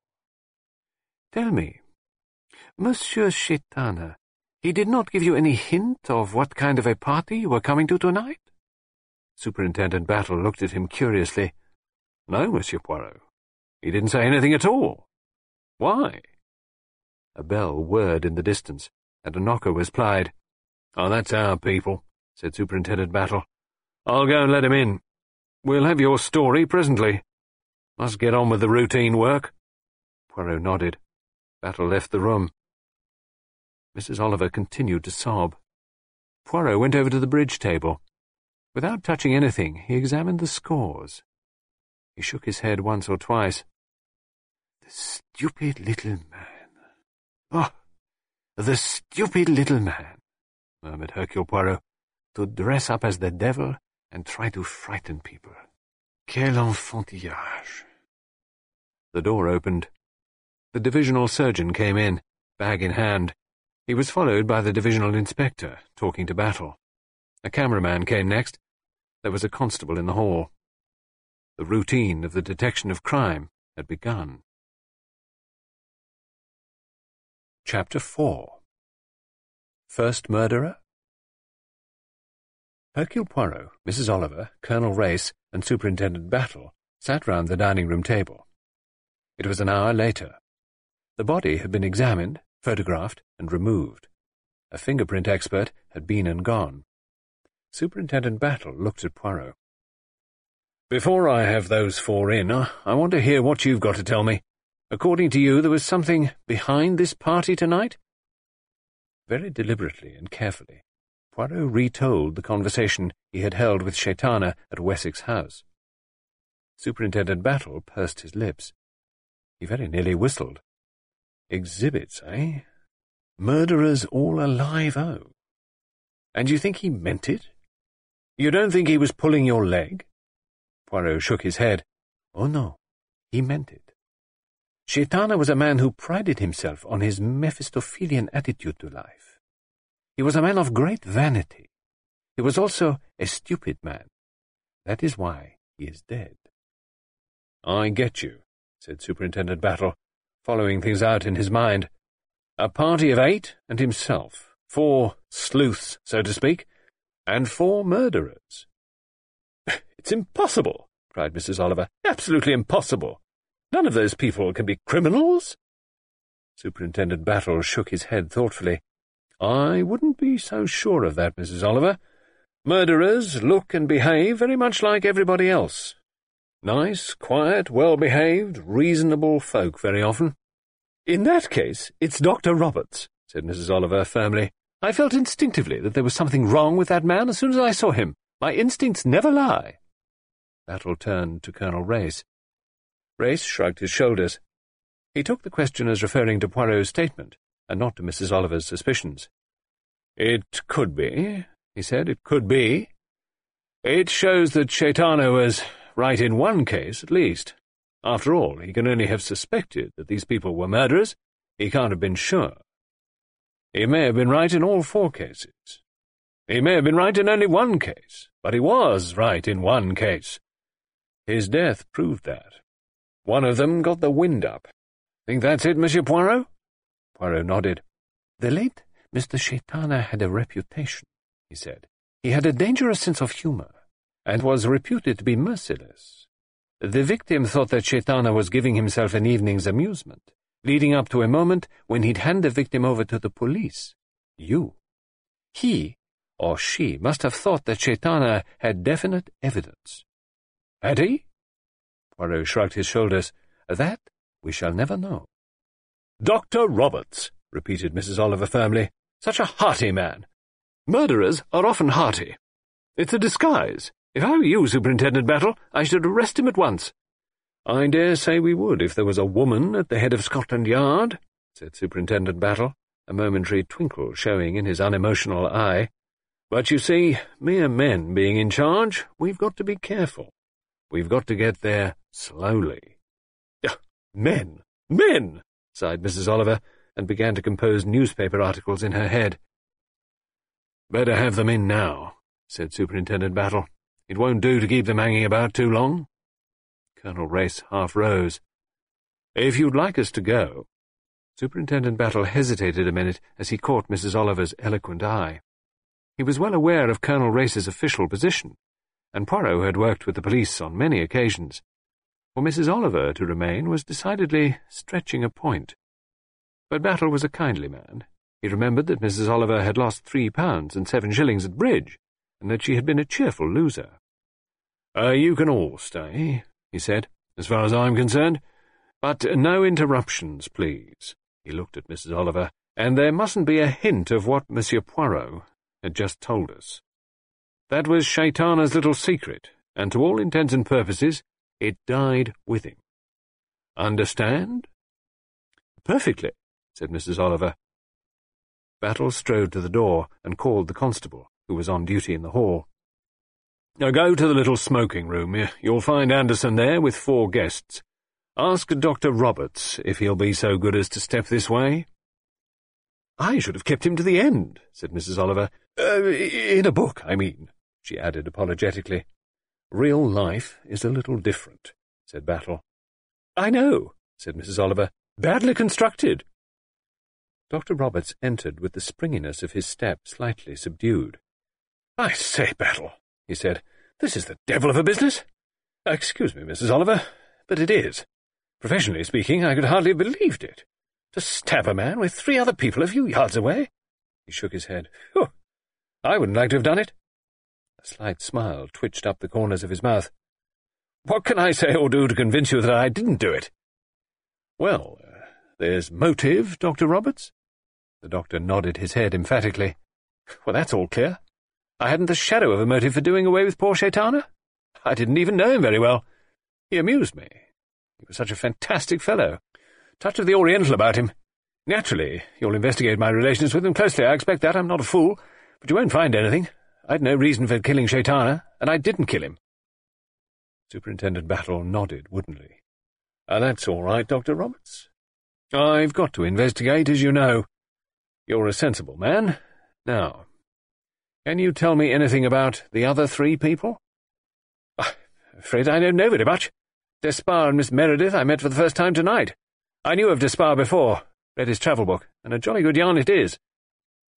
Tell me, Monsieur Chaitanya, he did not give you any hint of what kind of a party you were coming to tonight?" Superintendent Battle looked at him curiously. "No, Monsieur Poirot. He didn't say anything at all. Why?" A bell whirred in the distance, and a knocker was plied. "Oh, that's our people," said Superintendent Battle. "I'll go and let him in. We'll have your story presently. Must get on with the routine work." Poirot nodded. Battle left the room. Missus Oliver continued to sob. Poirot went over to the bridge table. Without touching anything, he examined the scores. He shook his head once or twice. "The stupid little man. Oh, the stupid little man," murmured Hercule Poirot, "to dress up as the devil and try to frighten people. Quel enfantillage." The door opened. The divisional surgeon came in, bag in hand. He was followed by the divisional inspector, talking to Battle. A cameraman came next. There was a constable in the hall. The routine of the detection of crime had begun. Chapter four. First Murderer? Hercule Poirot, Missus Oliver, Colonel Race, and Superintendent Battle sat round the dining-room table. It was an hour later. The body had been examined, photographed, and removed. A fingerprint expert had been and gone. Superintendent Battle looked at Poirot. "Before I have those four in, I want to hear what you've got to tell me. According to you, there was something behind this party tonight?" Very deliberately and carefully, Poirot retold the conversation he had held with Chaitanya at Wessex House. Superintendent Battle pursed his lips. He very nearly whistled. "Exhibits, eh? Murderers all alive, oh. And you think he meant it? You don't think he was pulling your leg?" Poirot shook his head. "Oh, no, he meant it. Chaitanya was a man who prided himself on his Mephistophelian attitude to life. He was a man of great vanity. He was also a stupid man. That is why he is dead." "I get you," said Superintendent Battle, following things out in his mind. "A party of eight and himself, Four sleuths, so to speak, and four murderers. "It's impossible," cried Missus Oliver. "Absolutely impossible. None of those people can be criminals." Superintendent Battle shook his head thoughtfully. "I wouldn't be so sure of that, Missus Oliver. Murderers look and behave very much like everybody else. Nice, quiet, well-behaved, reasonable folk very often." "In that case, it's Doctor Roberts," said Missus Oliver firmly. "I felt instinctively that there was something wrong with that man as soon as I saw him. My instincts never lie." Battle turned to Colonel Race. Race shrugged his shoulders. He took the question as referring to Poirot's statement, and not to Missus Oliver's suspicions. "It could be," he said. "It could be. It shows that Chaitana was right in one case, at least. After all, he can only have suspected that these people were murderers. He can't have been sure. He may have been right in all four cases. He may have been right in only one case, but he was right in one case. His death proved that. One of them got the wind up. Think that's it, Monsieur Poirot?" Poirot nodded. "The late Mister Chaitana had a reputation," he said. "He had a dangerous sense of humour, and was reputed to be merciless. The victim thought that Chaitana was giving himself an evening's amusement, leading up to a moment when he'd hand the victim over to the police. You. He, or she, must have thought that Chaitana had definite evidence." "Had he?" Poirot shrugged his shoulders. "That we shall never know." "Doctor Roberts," repeated Missus Oliver firmly. "Such a hearty man. Murderers are often hearty. It's a disguise. If I were you, Superintendent Battle, I should arrest him at once." "I dare say we would if there was a woman at the head of Scotland Yard," said Superintendent Battle, a momentary twinkle showing in his unemotional eye. "But you see, mere men being in charge, we've got to be careful. We've got to get there slowly." "Men! Men!" sighed Missus Oliver, and began to compose newspaper articles in her head. "Better have them in now," said Superintendent Battle. "It won't do to keep them hanging about too long." Colonel Race half rose. "If you'd like us to go—" Superintendent Battle hesitated a minute as he caught Missus Oliver's eloquent eye. He was well aware of Colonel Race's official position, and Poirot had worked with the police on many occasions. For Missus Oliver to remain was decidedly stretching a point. But Battle was a kindly man. He remembered that Missus Oliver had lost three pounds and seven shillings at bridge, and that she had been a cheerful loser. Uh, you can all stay," he said, "as far as I'm concerned. But no interruptions, please." He looked at Missus Oliver. "And there mustn't be a hint of what Monsieur Poirot had just told us. That was Chaitana's little secret, and to all intents and purposes, it died with him. Understand?" "Perfectly," said Missus Oliver. Battle strode to the door and called the constable, who was on duty in the hall. "Now go to the little smoking room. You'll find Anderson there with four guests. Ask Doctor Roberts if he'll be so good as to step this way." "I should have kept him to the end," said Missus Oliver. Uh, in a book, I mean," she added apologetically. "Real life is a little different," said Battle. "I know," said Missus Oliver. "Badly constructed." Doctor Roberts entered with the springiness of his step slightly subdued. "I say, Battle," he said, "this is the devil of a business. Excuse me, Missus Oliver, but it is. Professionally speaking, I could hardly have believed it. To stab a man with three other people a few yards away." He shook his head. "Phew! I wouldn't like to have done it." A slight smile twitched up the corners of his mouth. "What can I say or do to convince you that I didn't do it?" "Well, uh, there's motive, Doctor Roberts?" The doctor nodded his head emphatically. "Well, that's all clear. I hadn't the shadow of a motive for doing away with poor Chaitana. I didn't even know him very well. He amused me. He was such a fantastic fellow. Touch of the Oriental about him. Naturally, you'll investigate my relations with him closely. I expect that. I'm not a fool. But you won't find anything. I'd no reason for killing Chaitana, and I didn't kill him." Superintendent Battle nodded woodenly. Uh, "That's all right, Doctor Roberts. I've got to investigate, as you know. You're a sensible man. Now, can you tell me anything about the other three people?" "I'm afraid I don't know very much. Despard and Miss Meredith I met for the first time tonight. I knew of Despard before, read his travel book, and a jolly good yarn it is."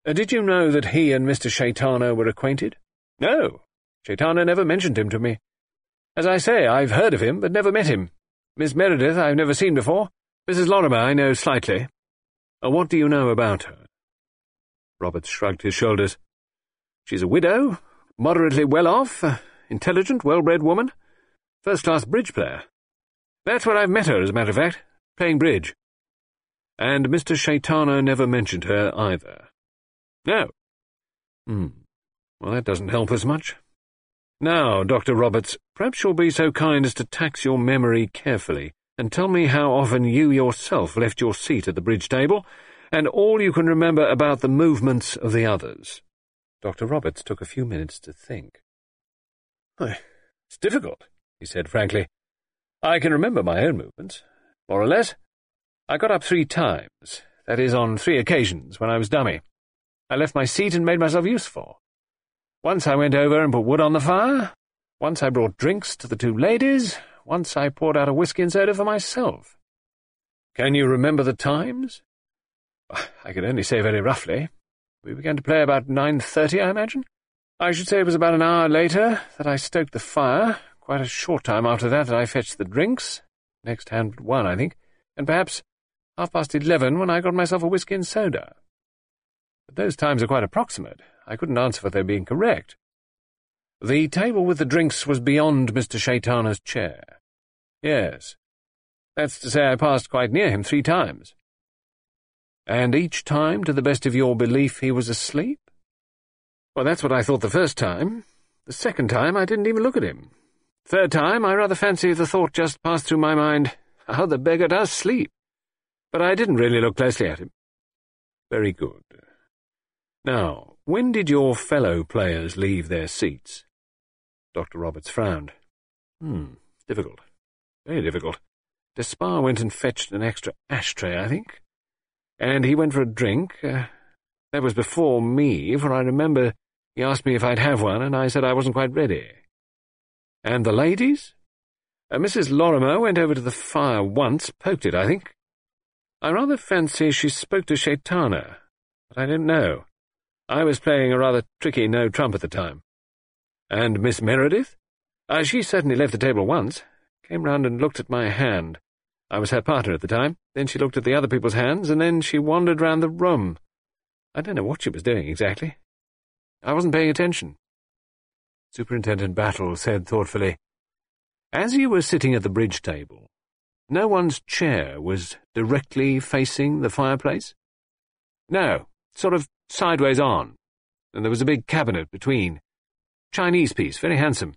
Uh, did you know that he and Mister Shaitana were acquainted? No, Shaitana never mentioned him to me. As I say, I've heard of him, but never met him. Miss Meredith I've never seen before. Missus Lorimer I know slightly. Uh, what do you know about her? Roberts shrugged his shoulders. She's a widow, moderately well-off, uh, intelligent, well-bred woman, first-class bridge player. That's where I've met her, as a matter of fact, playing bridge. And Mister Shaitana never mentioned her either. No. Hmm. Well, that doesn't help us much. Now, Doctor Roberts, perhaps you'll be so kind as to tax your memory carefully, and tell me how often you yourself left your seat at the bridge table, and all you can remember about the movements of the others. Doctor Roberts took a few minutes to think. It's difficult, he said frankly. I can remember my own movements, more or less. I got up three times, that is, on three occasions, when I was dummy. I left my seat and made myself useful. Once I went over and put wood on the fire. Once I brought drinks to the two ladies. Once I poured out a whiskey and soda for myself. Can you remember the times? I could only say very roughly. We began to play about nine thirty, I imagine. I should say it was about an hour later that I stoked the fire, quite a short time after that that I fetched the drinks, next hand but one, I think, and perhaps half past eleven when I got myself a whiskey and soda. But those times are quite approximate. I couldn't answer for their being correct. The table with the drinks was beyond Mister Shaitana's chair. Yes. That's to say I passed quite near him three times. And each time, to the best of your belief, he was asleep? Well, that's what I thought the first time. The second time, I didn't even look at him. Third time, I rather fancy the thought just passed through my mind, how the beggar does sleep. But I didn't really look closely at him. Very good. Now, when did your fellow players leave their seats? Doctor Roberts frowned. Hmm, difficult. Very difficult. Despard went and fetched an extra ashtray, I think. And he went for a drink. Uh, that was before me, for I remember he asked me if I'd have one, and I said I wasn't quite ready. And the ladies? Uh, Missus Lorimer went over to the fire once, poked it, I think. I rather fancy she spoke to Shaitana, but I don't know. I was playing a rather tricky no-trump at the time. And Miss Meredith? Uh, she certainly left the table once, came round and looked at my hand. I was her partner at the time. Then she looked at the other people's hands, and then she wandered round the room. I don't know what she was doing exactly. I wasn't paying attention. Superintendent Battle said thoughtfully, As you were sitting at the bridge table, no one's chair was directly facing the fireplace? No, sort of sideways on, and there was a big cabinet between. Chinese piece, very handsome.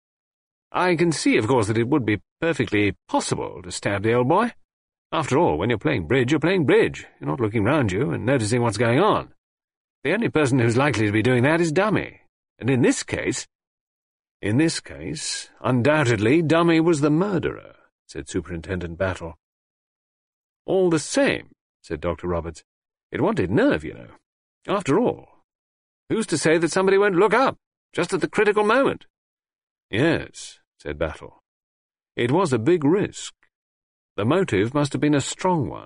I can see, of course, that it would be perfectly possible to stab the old boy. After all, when you're playing bridge, you're playing bridge. You're not looking round you and noticing what's going on. The only person who's likely to be doing that is Dummy. And in this case... In this case, undoubtedly, Dummy was the murderer, said Superintendent Battle. All the same, said Doctor Roberts, it wanted nerve, you know. After all, who's to say that somebody won't look up, just at the critical moment? Yes, said Battle. It was a big risk. The motive must have been a strong one.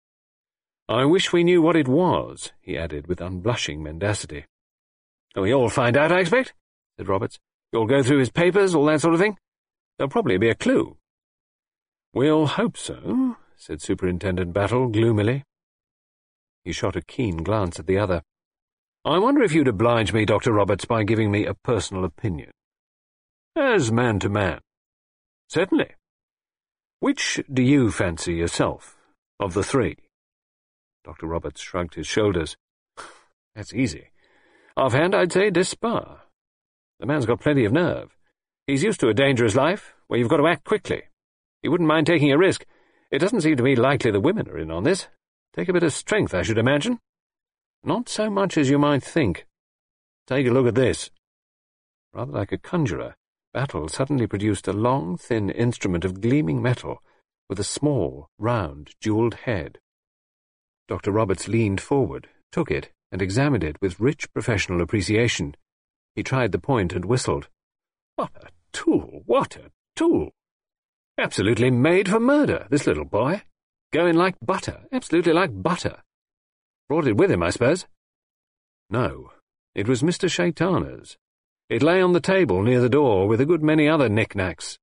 I wish we knew what it was, he added with unblushing mendacity. Oh, you'll find out, I expect, said Roberts. You'll go through his papers, all that sort of thing. There'll probably be a clue. We'll hope so, said Superintendent Battle gloomily. He shot a keen glance at the other. I wonder if you'd oblige me, Doctor Roberts, by giving me a personal opinion. As man to man. Certainly. Which do you fancy yourself, of the three? Doctor Roberts shrugged his shoulders. That's easy. Offhand, I'd say Despard. The man's got plenty of nerve. He's used to a dangerous life, where you've got to act quickly. He wouldn't mind taking a risk. It doesn't seem to me likely the women are in on this. Take a bit of strength, I should imagine. Not so much as you might think. Take a look at this. Rather like a conjurer, Battle suddenly produced a long, thin instrument of gleaming metal with a small, round, jewelled head. Doctor Roberts leaned forward, took it, and examined it with rich professional appreciation. He tried the point and whistled. What a tool! What a tool! Absolutely made for murder, this little boy. Going like butter, absolutely like butter. Brought it with him, I suppose. No, it was Mister Shaitana's. It lay on the table near the door with a good many other knick-knacks.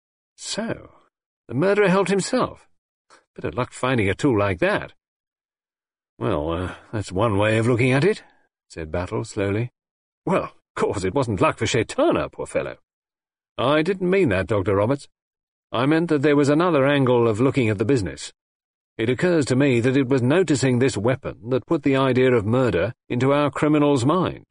So, the murderer helped himself. Bit of luck finding a tool like that. Well, uh, that's one way of looking at it, said Battle slowly. Well, of course, it wasn't luck for Shaitana, poor fellow. I didn't mean that, Doctor Roberts. I meant that there was another angle of looking at the business. It occurs to me that it was noticing this weapon that put the idea of murder into our criminal's mind.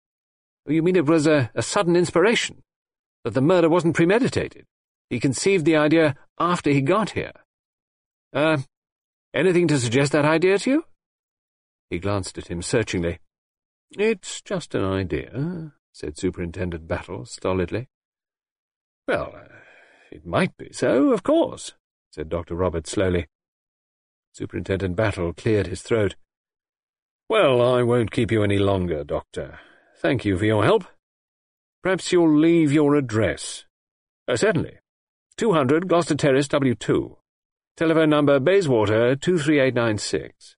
You mean it was a, a sudden inspiration? That the murder wasn't premeditated? He conceived the idea after he got here? Uh, anything to suggest that idea to you? He glanced at him searchingly. It's just an idea, said Superintendent Battle stolidly. Well, uh, it might be so, of course, said Doctor Roberts slowly. Superintendent Battle cleared his throat. Well, I won't keep you any longer, Doctor. Thank you for your help. Perhaps you'll leave your address. Uh, certainly. two hundred Gloucester Terrace, W two. Telephone number Bayswater two three eight nine six.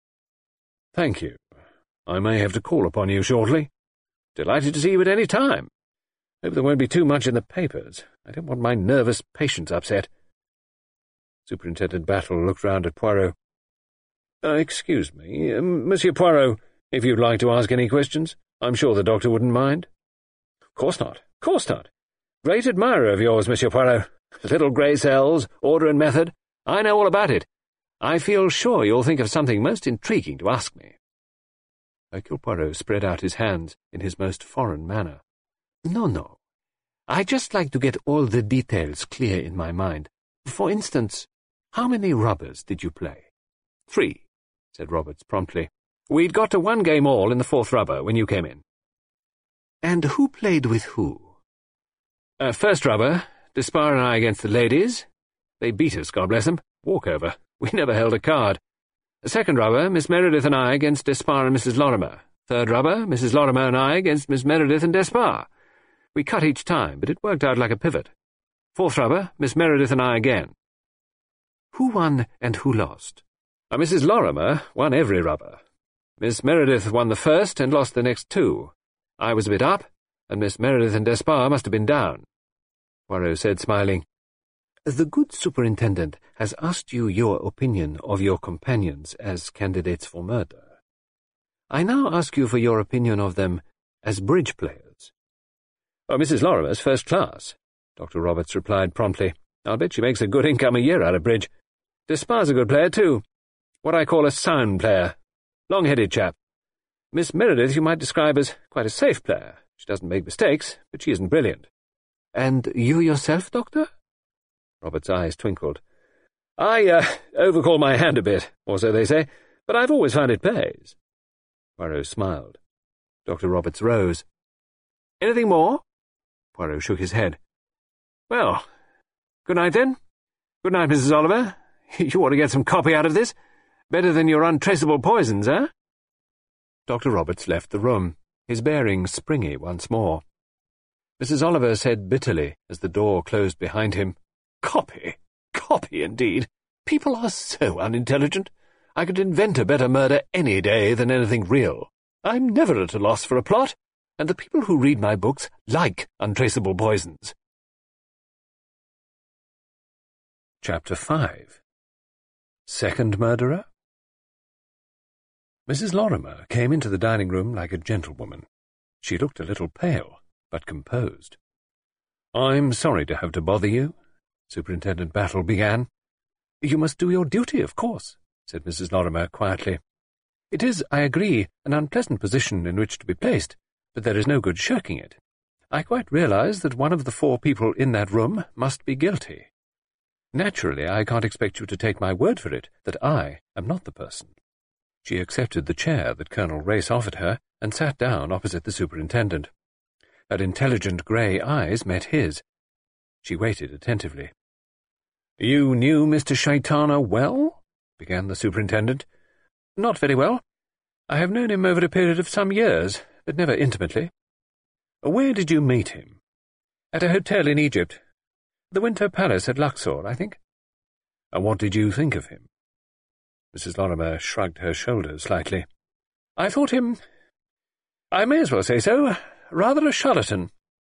Thank you. I may have to call upon you shortly. Delighted to see you at any time. Hope there won't be too much in the papers. I don't want my nervous patients upset. Superintendent Battle looked round at Poirot. Uh, excuse me, uh, Monsieur Poirot, if you'd like to ask any questions, I'm sure the doctor wouldn't mind. Of course not, of course not. Great admirer of yours, Monsieur Poirot. Little grey cells, order and method. I know all about it. I feel sure you'll think of something most intriguing to ask me. Hercule Poirot spread out his hands in his most foreign manner. No, no. I just like to get all the details clear in my mind. For instance, how many rubbers did you play? Three, said Roberts promptly. We'd got to one game all in the fourth rubber when you came in. And who played with who? Uh, first rubber, Despard and I against the ladies. They beat us, God bless them. Walkover. We never held a card. Second rubber, Miss Meredith and I against Despard and Missus Lorimer. Third rubber, Missus Lorimer and I against Miss Meredith and Despard. We cut each time, but it worked out like a pivot. Fourth rubber, Miss Meredith and I again. Who won and who lost? Uh, Missus Lorimer won every rubber. Miss Meredith won the first and lost the next two. I was a bit up, and Miss Meredith and Despard must have been down. Poirot said, smiling. The good superintendent has asked you your opinion of your companions as candidates for murder. I now ask you for your opinion of them as bridge players. Oh, Missus Lorimer's first class, Doctor Roberts replied promptly. I'll bet she makes a good income a year out of bridge. Despard's a good player, too. What I call a sound player. Long-headed chap. Miss Meredith you might describe as quite a safe player. She doesn't make mistakes, but she isn't brilliant. And you yourself, Doctor? Robert's eyes twinkled. I, uh, overcall my hand a bit, or so they say, but I've always found it pays. Poirot smiled. Doctor Roberts rose. Anything more? Poirot shook his head. Well, good night, then. Good night, Missus Oliver. You ought to get some copy out of this. Better than your untraceable poisons, eh? Doctor Roberts left the room, his bearing springy once more. Missus Oliver said bitterly, as the door closed behind him, Copy? Copy, indeed. People are so unintelligent. I could invent a better murder any day than anything real. I'm never at a loss for a plot, and the people who read my books like untraceable poisons. Chapter five. Second Murderer? Missus Lorimer came into the dining-room like a gentlewoman. She looked a little pale, but composed. I'm sorry to have to bother you, Superintendent Battle began. You must do your duty, of course, said Missus Lorimer quietly. It is, I agree, an unpleasant position in which to be placed, but there is no good shirking it. I quite realize that one of the four people in that room must be guilty. Naturally, I can't expect you to take my word for it that I am not the person. She accepted the chair that Colonel Race offered her and sat down opposite the superintendent. Her intelligent grey eyes met his. She waited attentively. You knew Mister Shaitana well? Began the superintendent. Not very well. I have known him over a period of some years, but never intimately. Where did you meet him? At a hotel in Egypt. The Winter Palace at Luxor, I think. And what did you think of him? Missus Lorimer shrugged her shoulders slightly. I thought him I may as well say so. Rather a charlatan.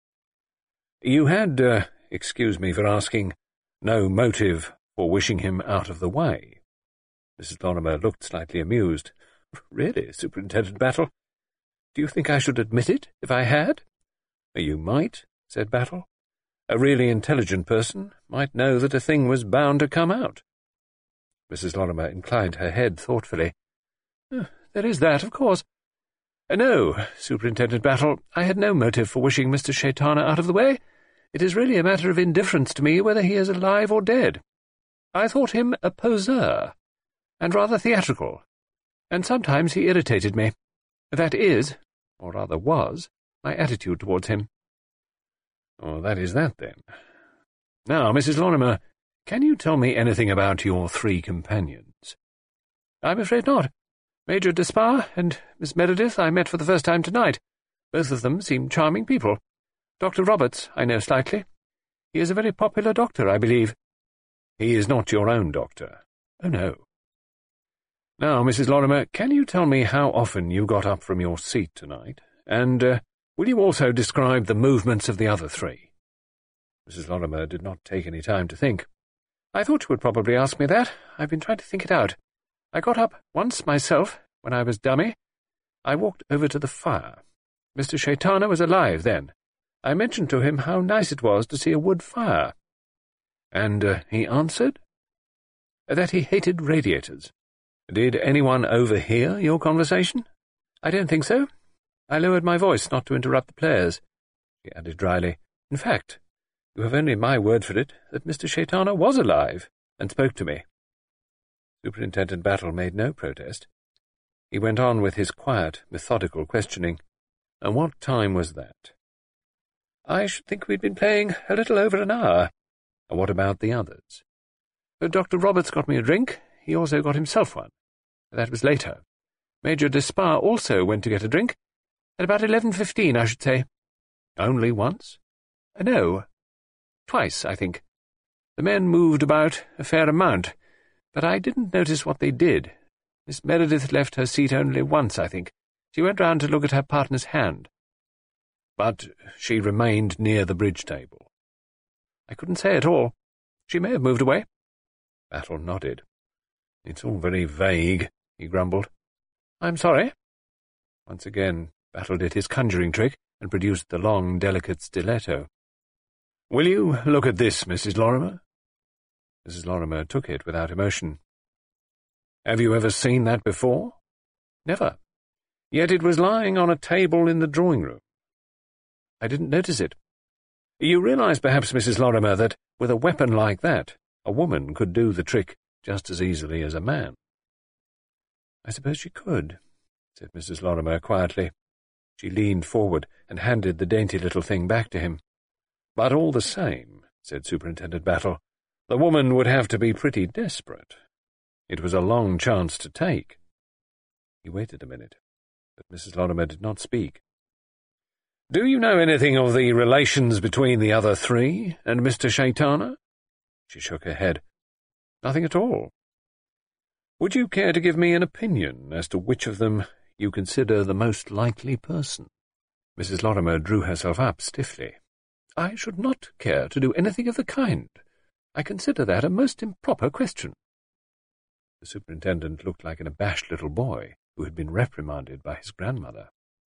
You had, uh, excuse me for asking, no motive for wishing him out of the way. Missus Lorimer looked slightly amused. Really, Superintendent Battle? Do you think I should admit it, if I had? You might, said Battle. A really intelligent person might know that a thing was bound to come out. Missus Lorimer inclined her head thoughtfully. Oh, there is that, of course. Uh, no, Superintendent Battle, I had no motive for wishing Mister Shaitana out of the way. It is really a matter of indifference to me whether he is alive or dead. I thought him a poseur, and rather theatrical, and sometimes he irritated me. That is, or rather was, my attitude towards him. Oh, that is that, then. Now, Missus Lorimer, can you tell me anything about your three companions? I'm afraid not. Major Despard and Miss Meredith I met for the first time tonight. Both of them seem charming people. Doctor Roberts I know slightly. He is a very popular doctor, I believe. He is not your own doctor. Oh, no. Now, Missus Lorimer, can you tell me how often you got up from your seat tonight, and uh, will you also describe the movements of the other three? Missus Lorimer did not take any time to think. I thought you would probably ask me that. I've been trying to think it out. I got up once myself, when I was dummy. I walked over to the fire. Mister Shaitana was alive then. I mentioned to him how nice it was to see a wood fire. And uh, he answered? That he hated radiators. Did anyone overhear your conversation? I don't think so. I lowered my voice not to interrupt the players, she added dryly. In fact, you have only my word for it that Mister Shaitana was alive and spoke to me. Superintendent Battle made no protest. He went on with his quiet, methodical questioning. And what time was that? I should think we'd been playing a little over an hour. And what about the others? Doctor Roberts got me a drink. He also got himself one. That was later. Major Despard also went to get a drink. At about eleven fifteen, I should say. Only once? Uh, no. Twice, I think. The men moved about a fair amount, but I didn't notice what they did. Miss Meredith left her seat only once, I think. She went round to look at her partner's hand. But she remained near the bridge table. I couldn't say at all. She may have moved away. Battle nodded. It's all very vague, he grumbled. I'm sorry. Once again, Battle did his conjuring trick and produced the long, delicate stiletto. Will you look at this, Missus Lorimer? Missus Lorimer took it without emotion. Have you ever seen that before? Never. Yet it was lying on a table in the drawing-room. I didn't notice it. You realize, perhaps, Missus Lorimer, that with a weapon like that, a woman could do the trick just as easily as a man. I suppose she could, said Missus Lorimer quietly. She leaned forward and handed the dainty little thing back to him. But all the same, said Superintendent Battle, the woman would have to be pretty desperate. It was a long chance to take. He waited a minute, but Missus Lorimer did not speak. Do you know anything of the relations between the other three and Mister Shaitana? She shook her head. Nothing at all. Would you care to give me an opinion as to which of them you consider the most likely person? Missus Lorimer drew herself up stiffly. I should not care to do anything of the kind. I consider that a most improper question. The superintendent looked like an abashed little boy who had been reprimanded by his grandmother.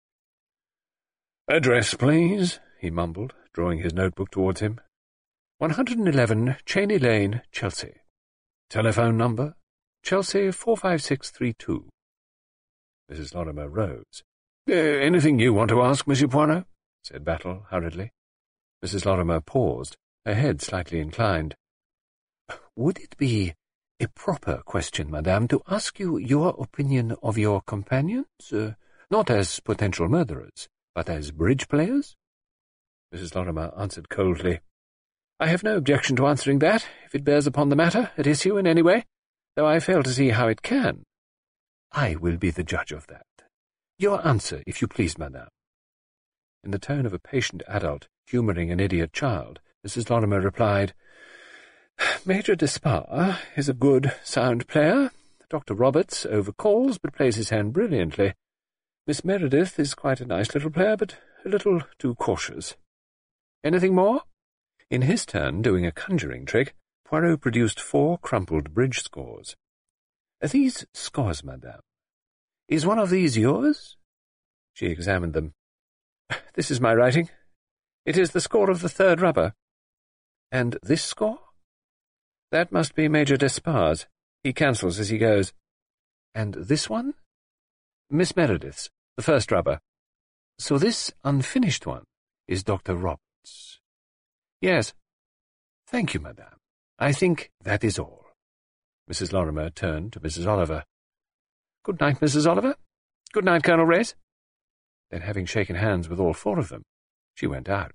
Address, please, he mumbled, drawing his notebook towards him. one hundred eleven Cheney Lane, Chelsea. Telephone number? Chelsea four five six three two. Missus Lorimer rose. Uh, anything you want to ask, Monsieur Poirot? Said Battle hurriedly. Missus Lorimer paused, her head slightly inclined. Would it be a proper question, madame, to ask you your opinion of your companions, uh, not as potential murderers, but as bridge players? Missus Lorimer answered coldly. I have no objection to answering that, if it bears upon the matter at issue in any way, though I fail to see how it can. I will be the judge of that. Your answer, if you please, madame. In the tone of a patient adult humouring an idiot child, Missus Lorimer replied, Major Despard is a good, sound player. Doctor Roberts overcalls, but plays his hand brilliantly. Miss Meredith is quite a nice little player, but a little too cautious. Anything more?" In his turn, doing a conjuring trick, Poirot produced four crumpled bridge scores. "Are these scores, madame? Is one of these yours?" She examined them. "This is my writing. It is the score of the third rubber. And this score? That must be Major Despard's. He cancels as he goes. And this one? Miss Meredith's, the first rubber. So this unfinished one is Doctor Roberts." "Yes. Thank you, madame. I think that is all." Missus Lorimer turned to Missus Oliver. "Good night, Missus Oliver. Good night, Colonel Race." Then, having shaken hands with all four of them, she went out.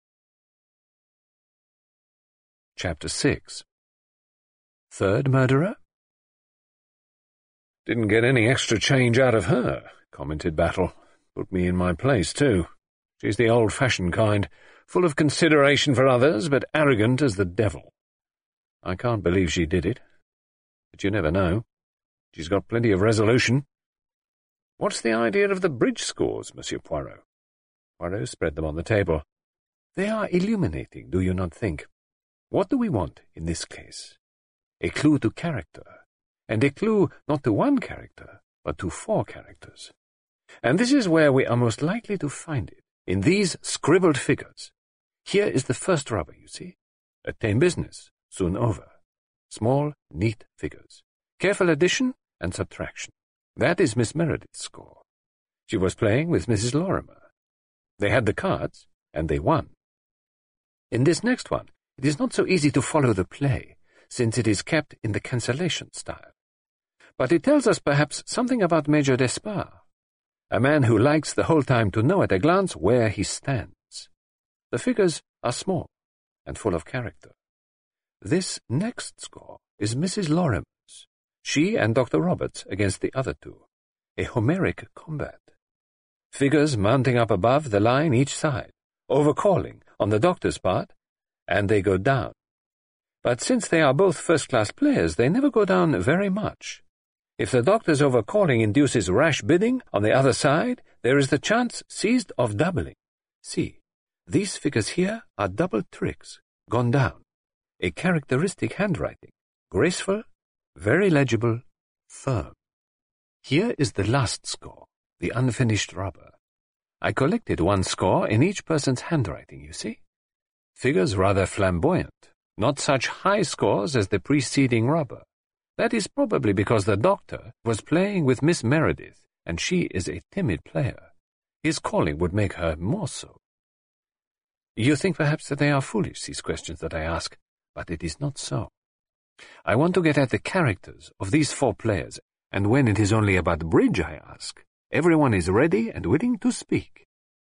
Chapter six. Third murderer? "Didn't get any extra change out of her," commented Battle. "Put me in my place, too. She's the old-fashioned kind, full of consideration for others, but arrogant as the devil. I can't believe she did it. But you never know. She's got plenty of resolution. What's the idea of the bridge scores, Monsieur Poirot?" Poirot spread them on the table. "They are illuminating, do you not think? What do we want in this case? A clue to character, and a clue not to one character, but to four characters. And this is where we are most likely to find it, in these scribbled figures. Here is the first rubber, you see. A tame business, soon over. Small, neat figures. Careful addition and subtraction. That is Miss Meredith's score. She was playing with Missus Lorimer. They had the cards, and they won. In this next one, it is not so easy to follow the play, since it is kept in the cancellation style. But it tells us perhaps something about Major Despard, a man who likes the whole time to know at a glance where he stands. The figures are small and full of character. This next score is Missus Lorimer's. She and Doctor Roberts against the other two. A Homeric combat. Figures mounting up above the line each side, overcalling on the doctor's part, and they go down. But since they are both first-class players, they never go down very much. If the doctor's overcalling induces rash bidding on the other side, there is the chance seized of doubling. See, these figures here are double tricks, gone down. A characteristic handwriting, graceful, very legible, firm. Here is the last score, the unfinished rubber. I collected one score in each person's handwriting, you see. Figures rather flamboyant, not such high scores as the preceding rubber. That is probably because the doctor was playing with Miss Meredith, and she is a timid player. His calling would make her more so. You think perhaps that they are foolish, these questions that I ask, but it is not so. I want to get at the characters of these four players, and when it is only about bridge I ask, everyone is ready and willing to speak."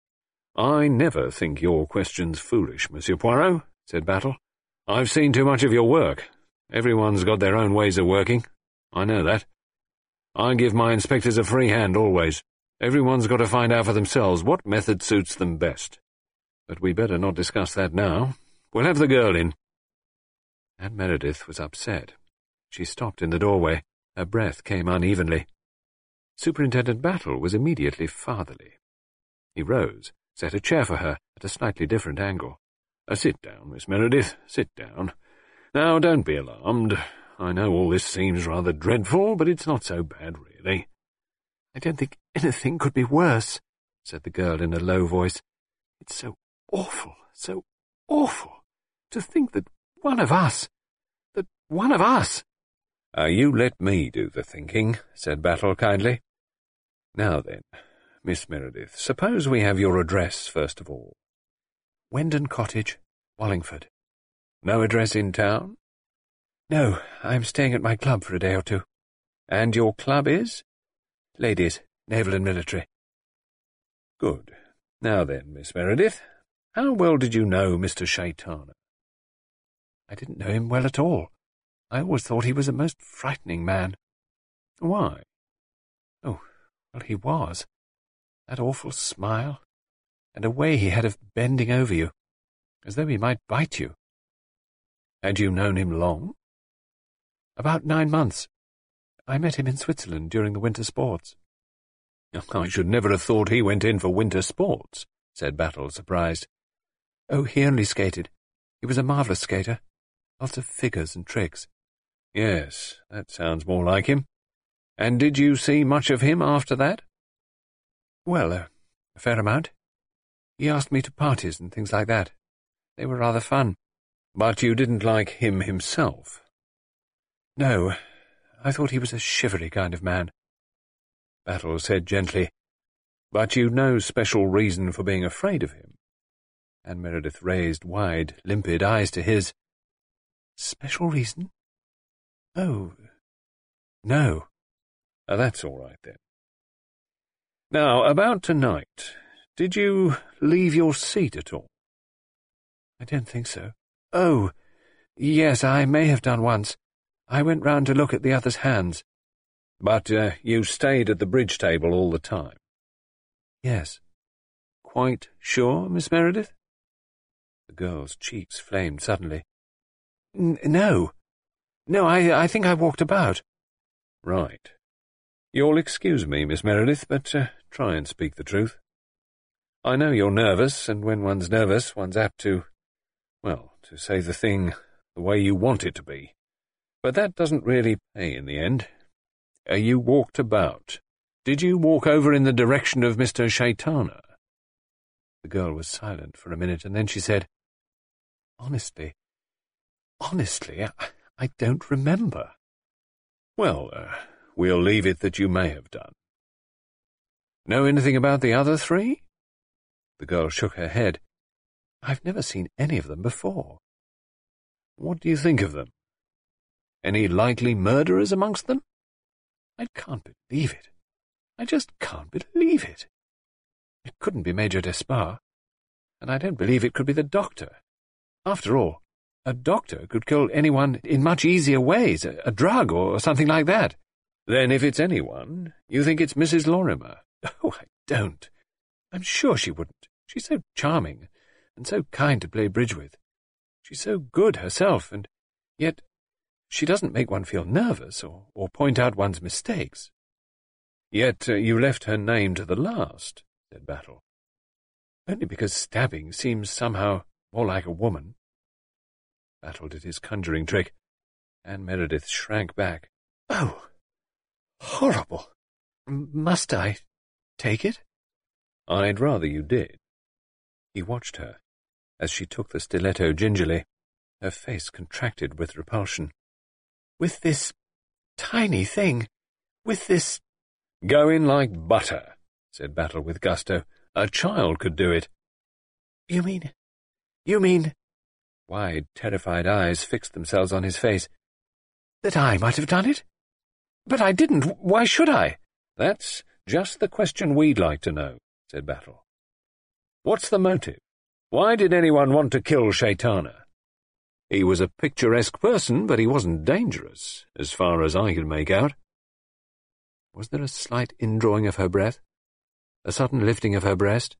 "I never think your questions foolish, Monsieur Poirot," said Battle. "I've seen too much of your work. Everyone's got their own ways of working. I know that. I give my inspectors a free hand always. Everyone's got to find out for themselves what method suits them best. But we better not discuss that now. We'll have the girl in." Aunt Meredith was upset. She stopped in the doorway. Her breath came unevenly. Superintendent Battle was immediately fatherly. He rose, set a chair for her at a slightly different angle. Uh, sit down, Miss Meredith, sit down. Now, don't be alarmed. I know all this seems rather dreadful, but it's not so bad, really. "I don't think anything could be worse," said the girl in a low voice. "It's so awful, so awful, to think that one of us, that one of us—" Uh, you let me do the thinking, said Battle kindly. Now then, Miss Meredith, suppose we have your address first of all. Wendon Cottage, Wallingford. No address in town? No, I'm staying at my club for a day or two. And your club is? Ladies, Naval and Military. Good. Now then, Miss Meredith, how well did you know Mister Shaitana? I didn't know him well at all. I always thought he was a most frightening man. Why? Oh, well, he was. That awful smile, and a way he had of bending over you, as though he might bite you. Had you known him long? About nine months. I met him in Switzerland during the winter sports. I should never have thought he went in for winter sports, said Battle, surprised. Oh, he only skated. He was a marvellous skater. Lots of figures and tricks. Yes, that sounds more like him. And did you see much of him after that? Well, uh, a fair amount. He asked me to parties and things like that. They were rather fun. But you didn't like him himself? No, I thought he was a shivery kind of man. Battle said gently, But you'd no special reason for being afraid of him. And Meredith raised wide, limpid eyes to his. Special reason? Oh, no. Oh, that's all right, then. Now, about tonight, did you leave your seat at all? I don't think so. Oh, yes, I may have done once. I went round to look at the other's hands. But uh, you stayed at the bridge table all the time? Yes. Quite sure, Miss Meredith? The girl's cheeks flamed suddenly. N no. No, I, I think I walked about. Right. You'll excuse me, Miss Meredith, but uh, try and speak the truth. I know you're nervous, and when one's nervous, one's apt to, well, to say the thing the way you want it to be. But that doesn't really pay in the end. Uh, you walked about. Did you walk over in the direction of Mister Shaitana? The girl was silent for a minute, and then she said, Honestly, honestly, I, I don't remember. Well, uh, we'll leave it that you may have done. Know anything about the other three? The girl shook her head. I've never seen any of them before. What do you think of them? Any likely murderers amongst them? I can't believe it. I just can't believe it. It couldn't be Major Despard, and I don't believe it could be the doctor. After all, a doctor could kill anyone in much easier ways, a, a drug or something like that. Then if it's anyone, you think it's Missus Lorimer? Oh, I don't. I'm sure she wouldn't. She's so charming, and so kind to play bridge with. She's so good herself, and yet she doesn't make one feel nervous or, or point out one's mistakes. Yet uh, you left her name to the last, said Battle. Only because stabbing seems somehow more like a woman. Battle did his conjuring trick, and Meredith shrank back. Oh, horrible! M must I take it? I'd rather you did. He watched her as she took the stiletto gingerly, her face contracted with repulsion. With this tiny thing, with this— Go in like butter, said Battle with gusto. A child could do it. You mean, you mean— Wide, terrified eyes fixed themselves on his face. That I might have done it? But I didn't. Why should I? That's just the question we'd like to know, said Battle. What's the motive? Why did anyone want to kill Shaitana? He was a picturesque person, but he wasn't dangerous, as far as I could make out. Was there a slight indrawing of her breath? A sudden lifting of her breast?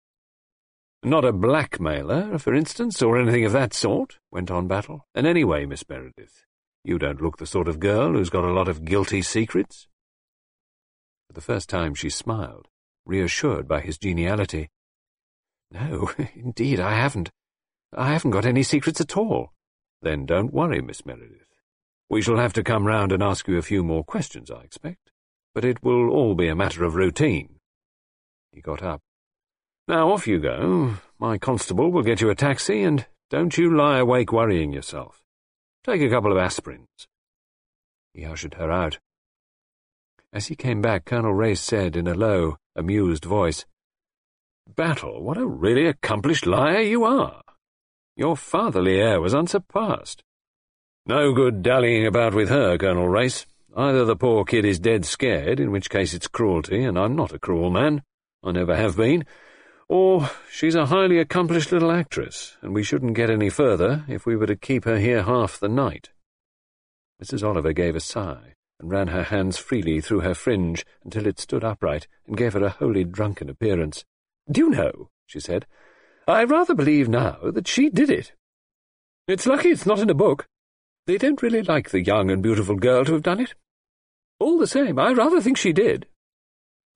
Not a blackmailer, for instance, or anything of that sort, went on Battle. And anyway, Miss Meredith, you don't look the sort of girl who's got a lot of guilty secrets. For the first time she smiled, reassured by his geniality. No, indeed, I haven't. I haven't got any secrets at all. Then don't worry, Miss Meredith. We shall have to come round and ask you a few more questions, I expect. But it will all be a matter of routine. He got up. Now off you go. My constable will get you a taxi, and don't you lie awake worrying yourself. Take a couple of aspirins. He ushered her out. As he came back, Colonel Race said in a low, amused voice, Battle, what a really accomplished liar you are. Your fatherly air was unsurpassed. No good dallying about with her, Colonel Race. Either the poor kid is dead scared, in which case it's cruelty, and I'm not a cruel man. I never have been. Or she's a highly accomplished little actress, and we shouldn't get any further if we were to keep her here half the night. Missus Oliver gave a sigh, and ran her hands freely through her fringe until it stood upright, and gave her a wholly drunken appearance. "Do you know," she said, "I rather believe now that she did it. It's lucky it's not in a book. They don't really like the young and beautiful girl to have done it. All the same, I rather think she did."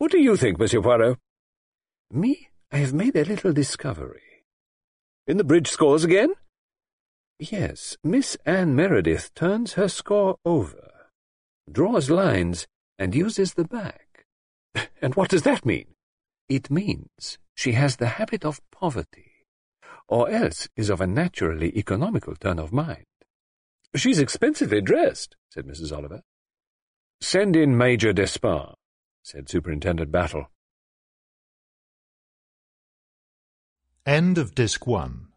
What do you think, Monsieur Poirot? Me? I have made a little discovery. In the bridge scores again? Yes, Miss Anne Meredith turns her score over, draws lines, and uses the back. And what does that mean? It means she has the habit of poverty, or else is of a naturally economical turn of mind. She's expensively dressed, said Missus Oliver. Send in Major Despard, said Superintendent Battle. End of Disc one.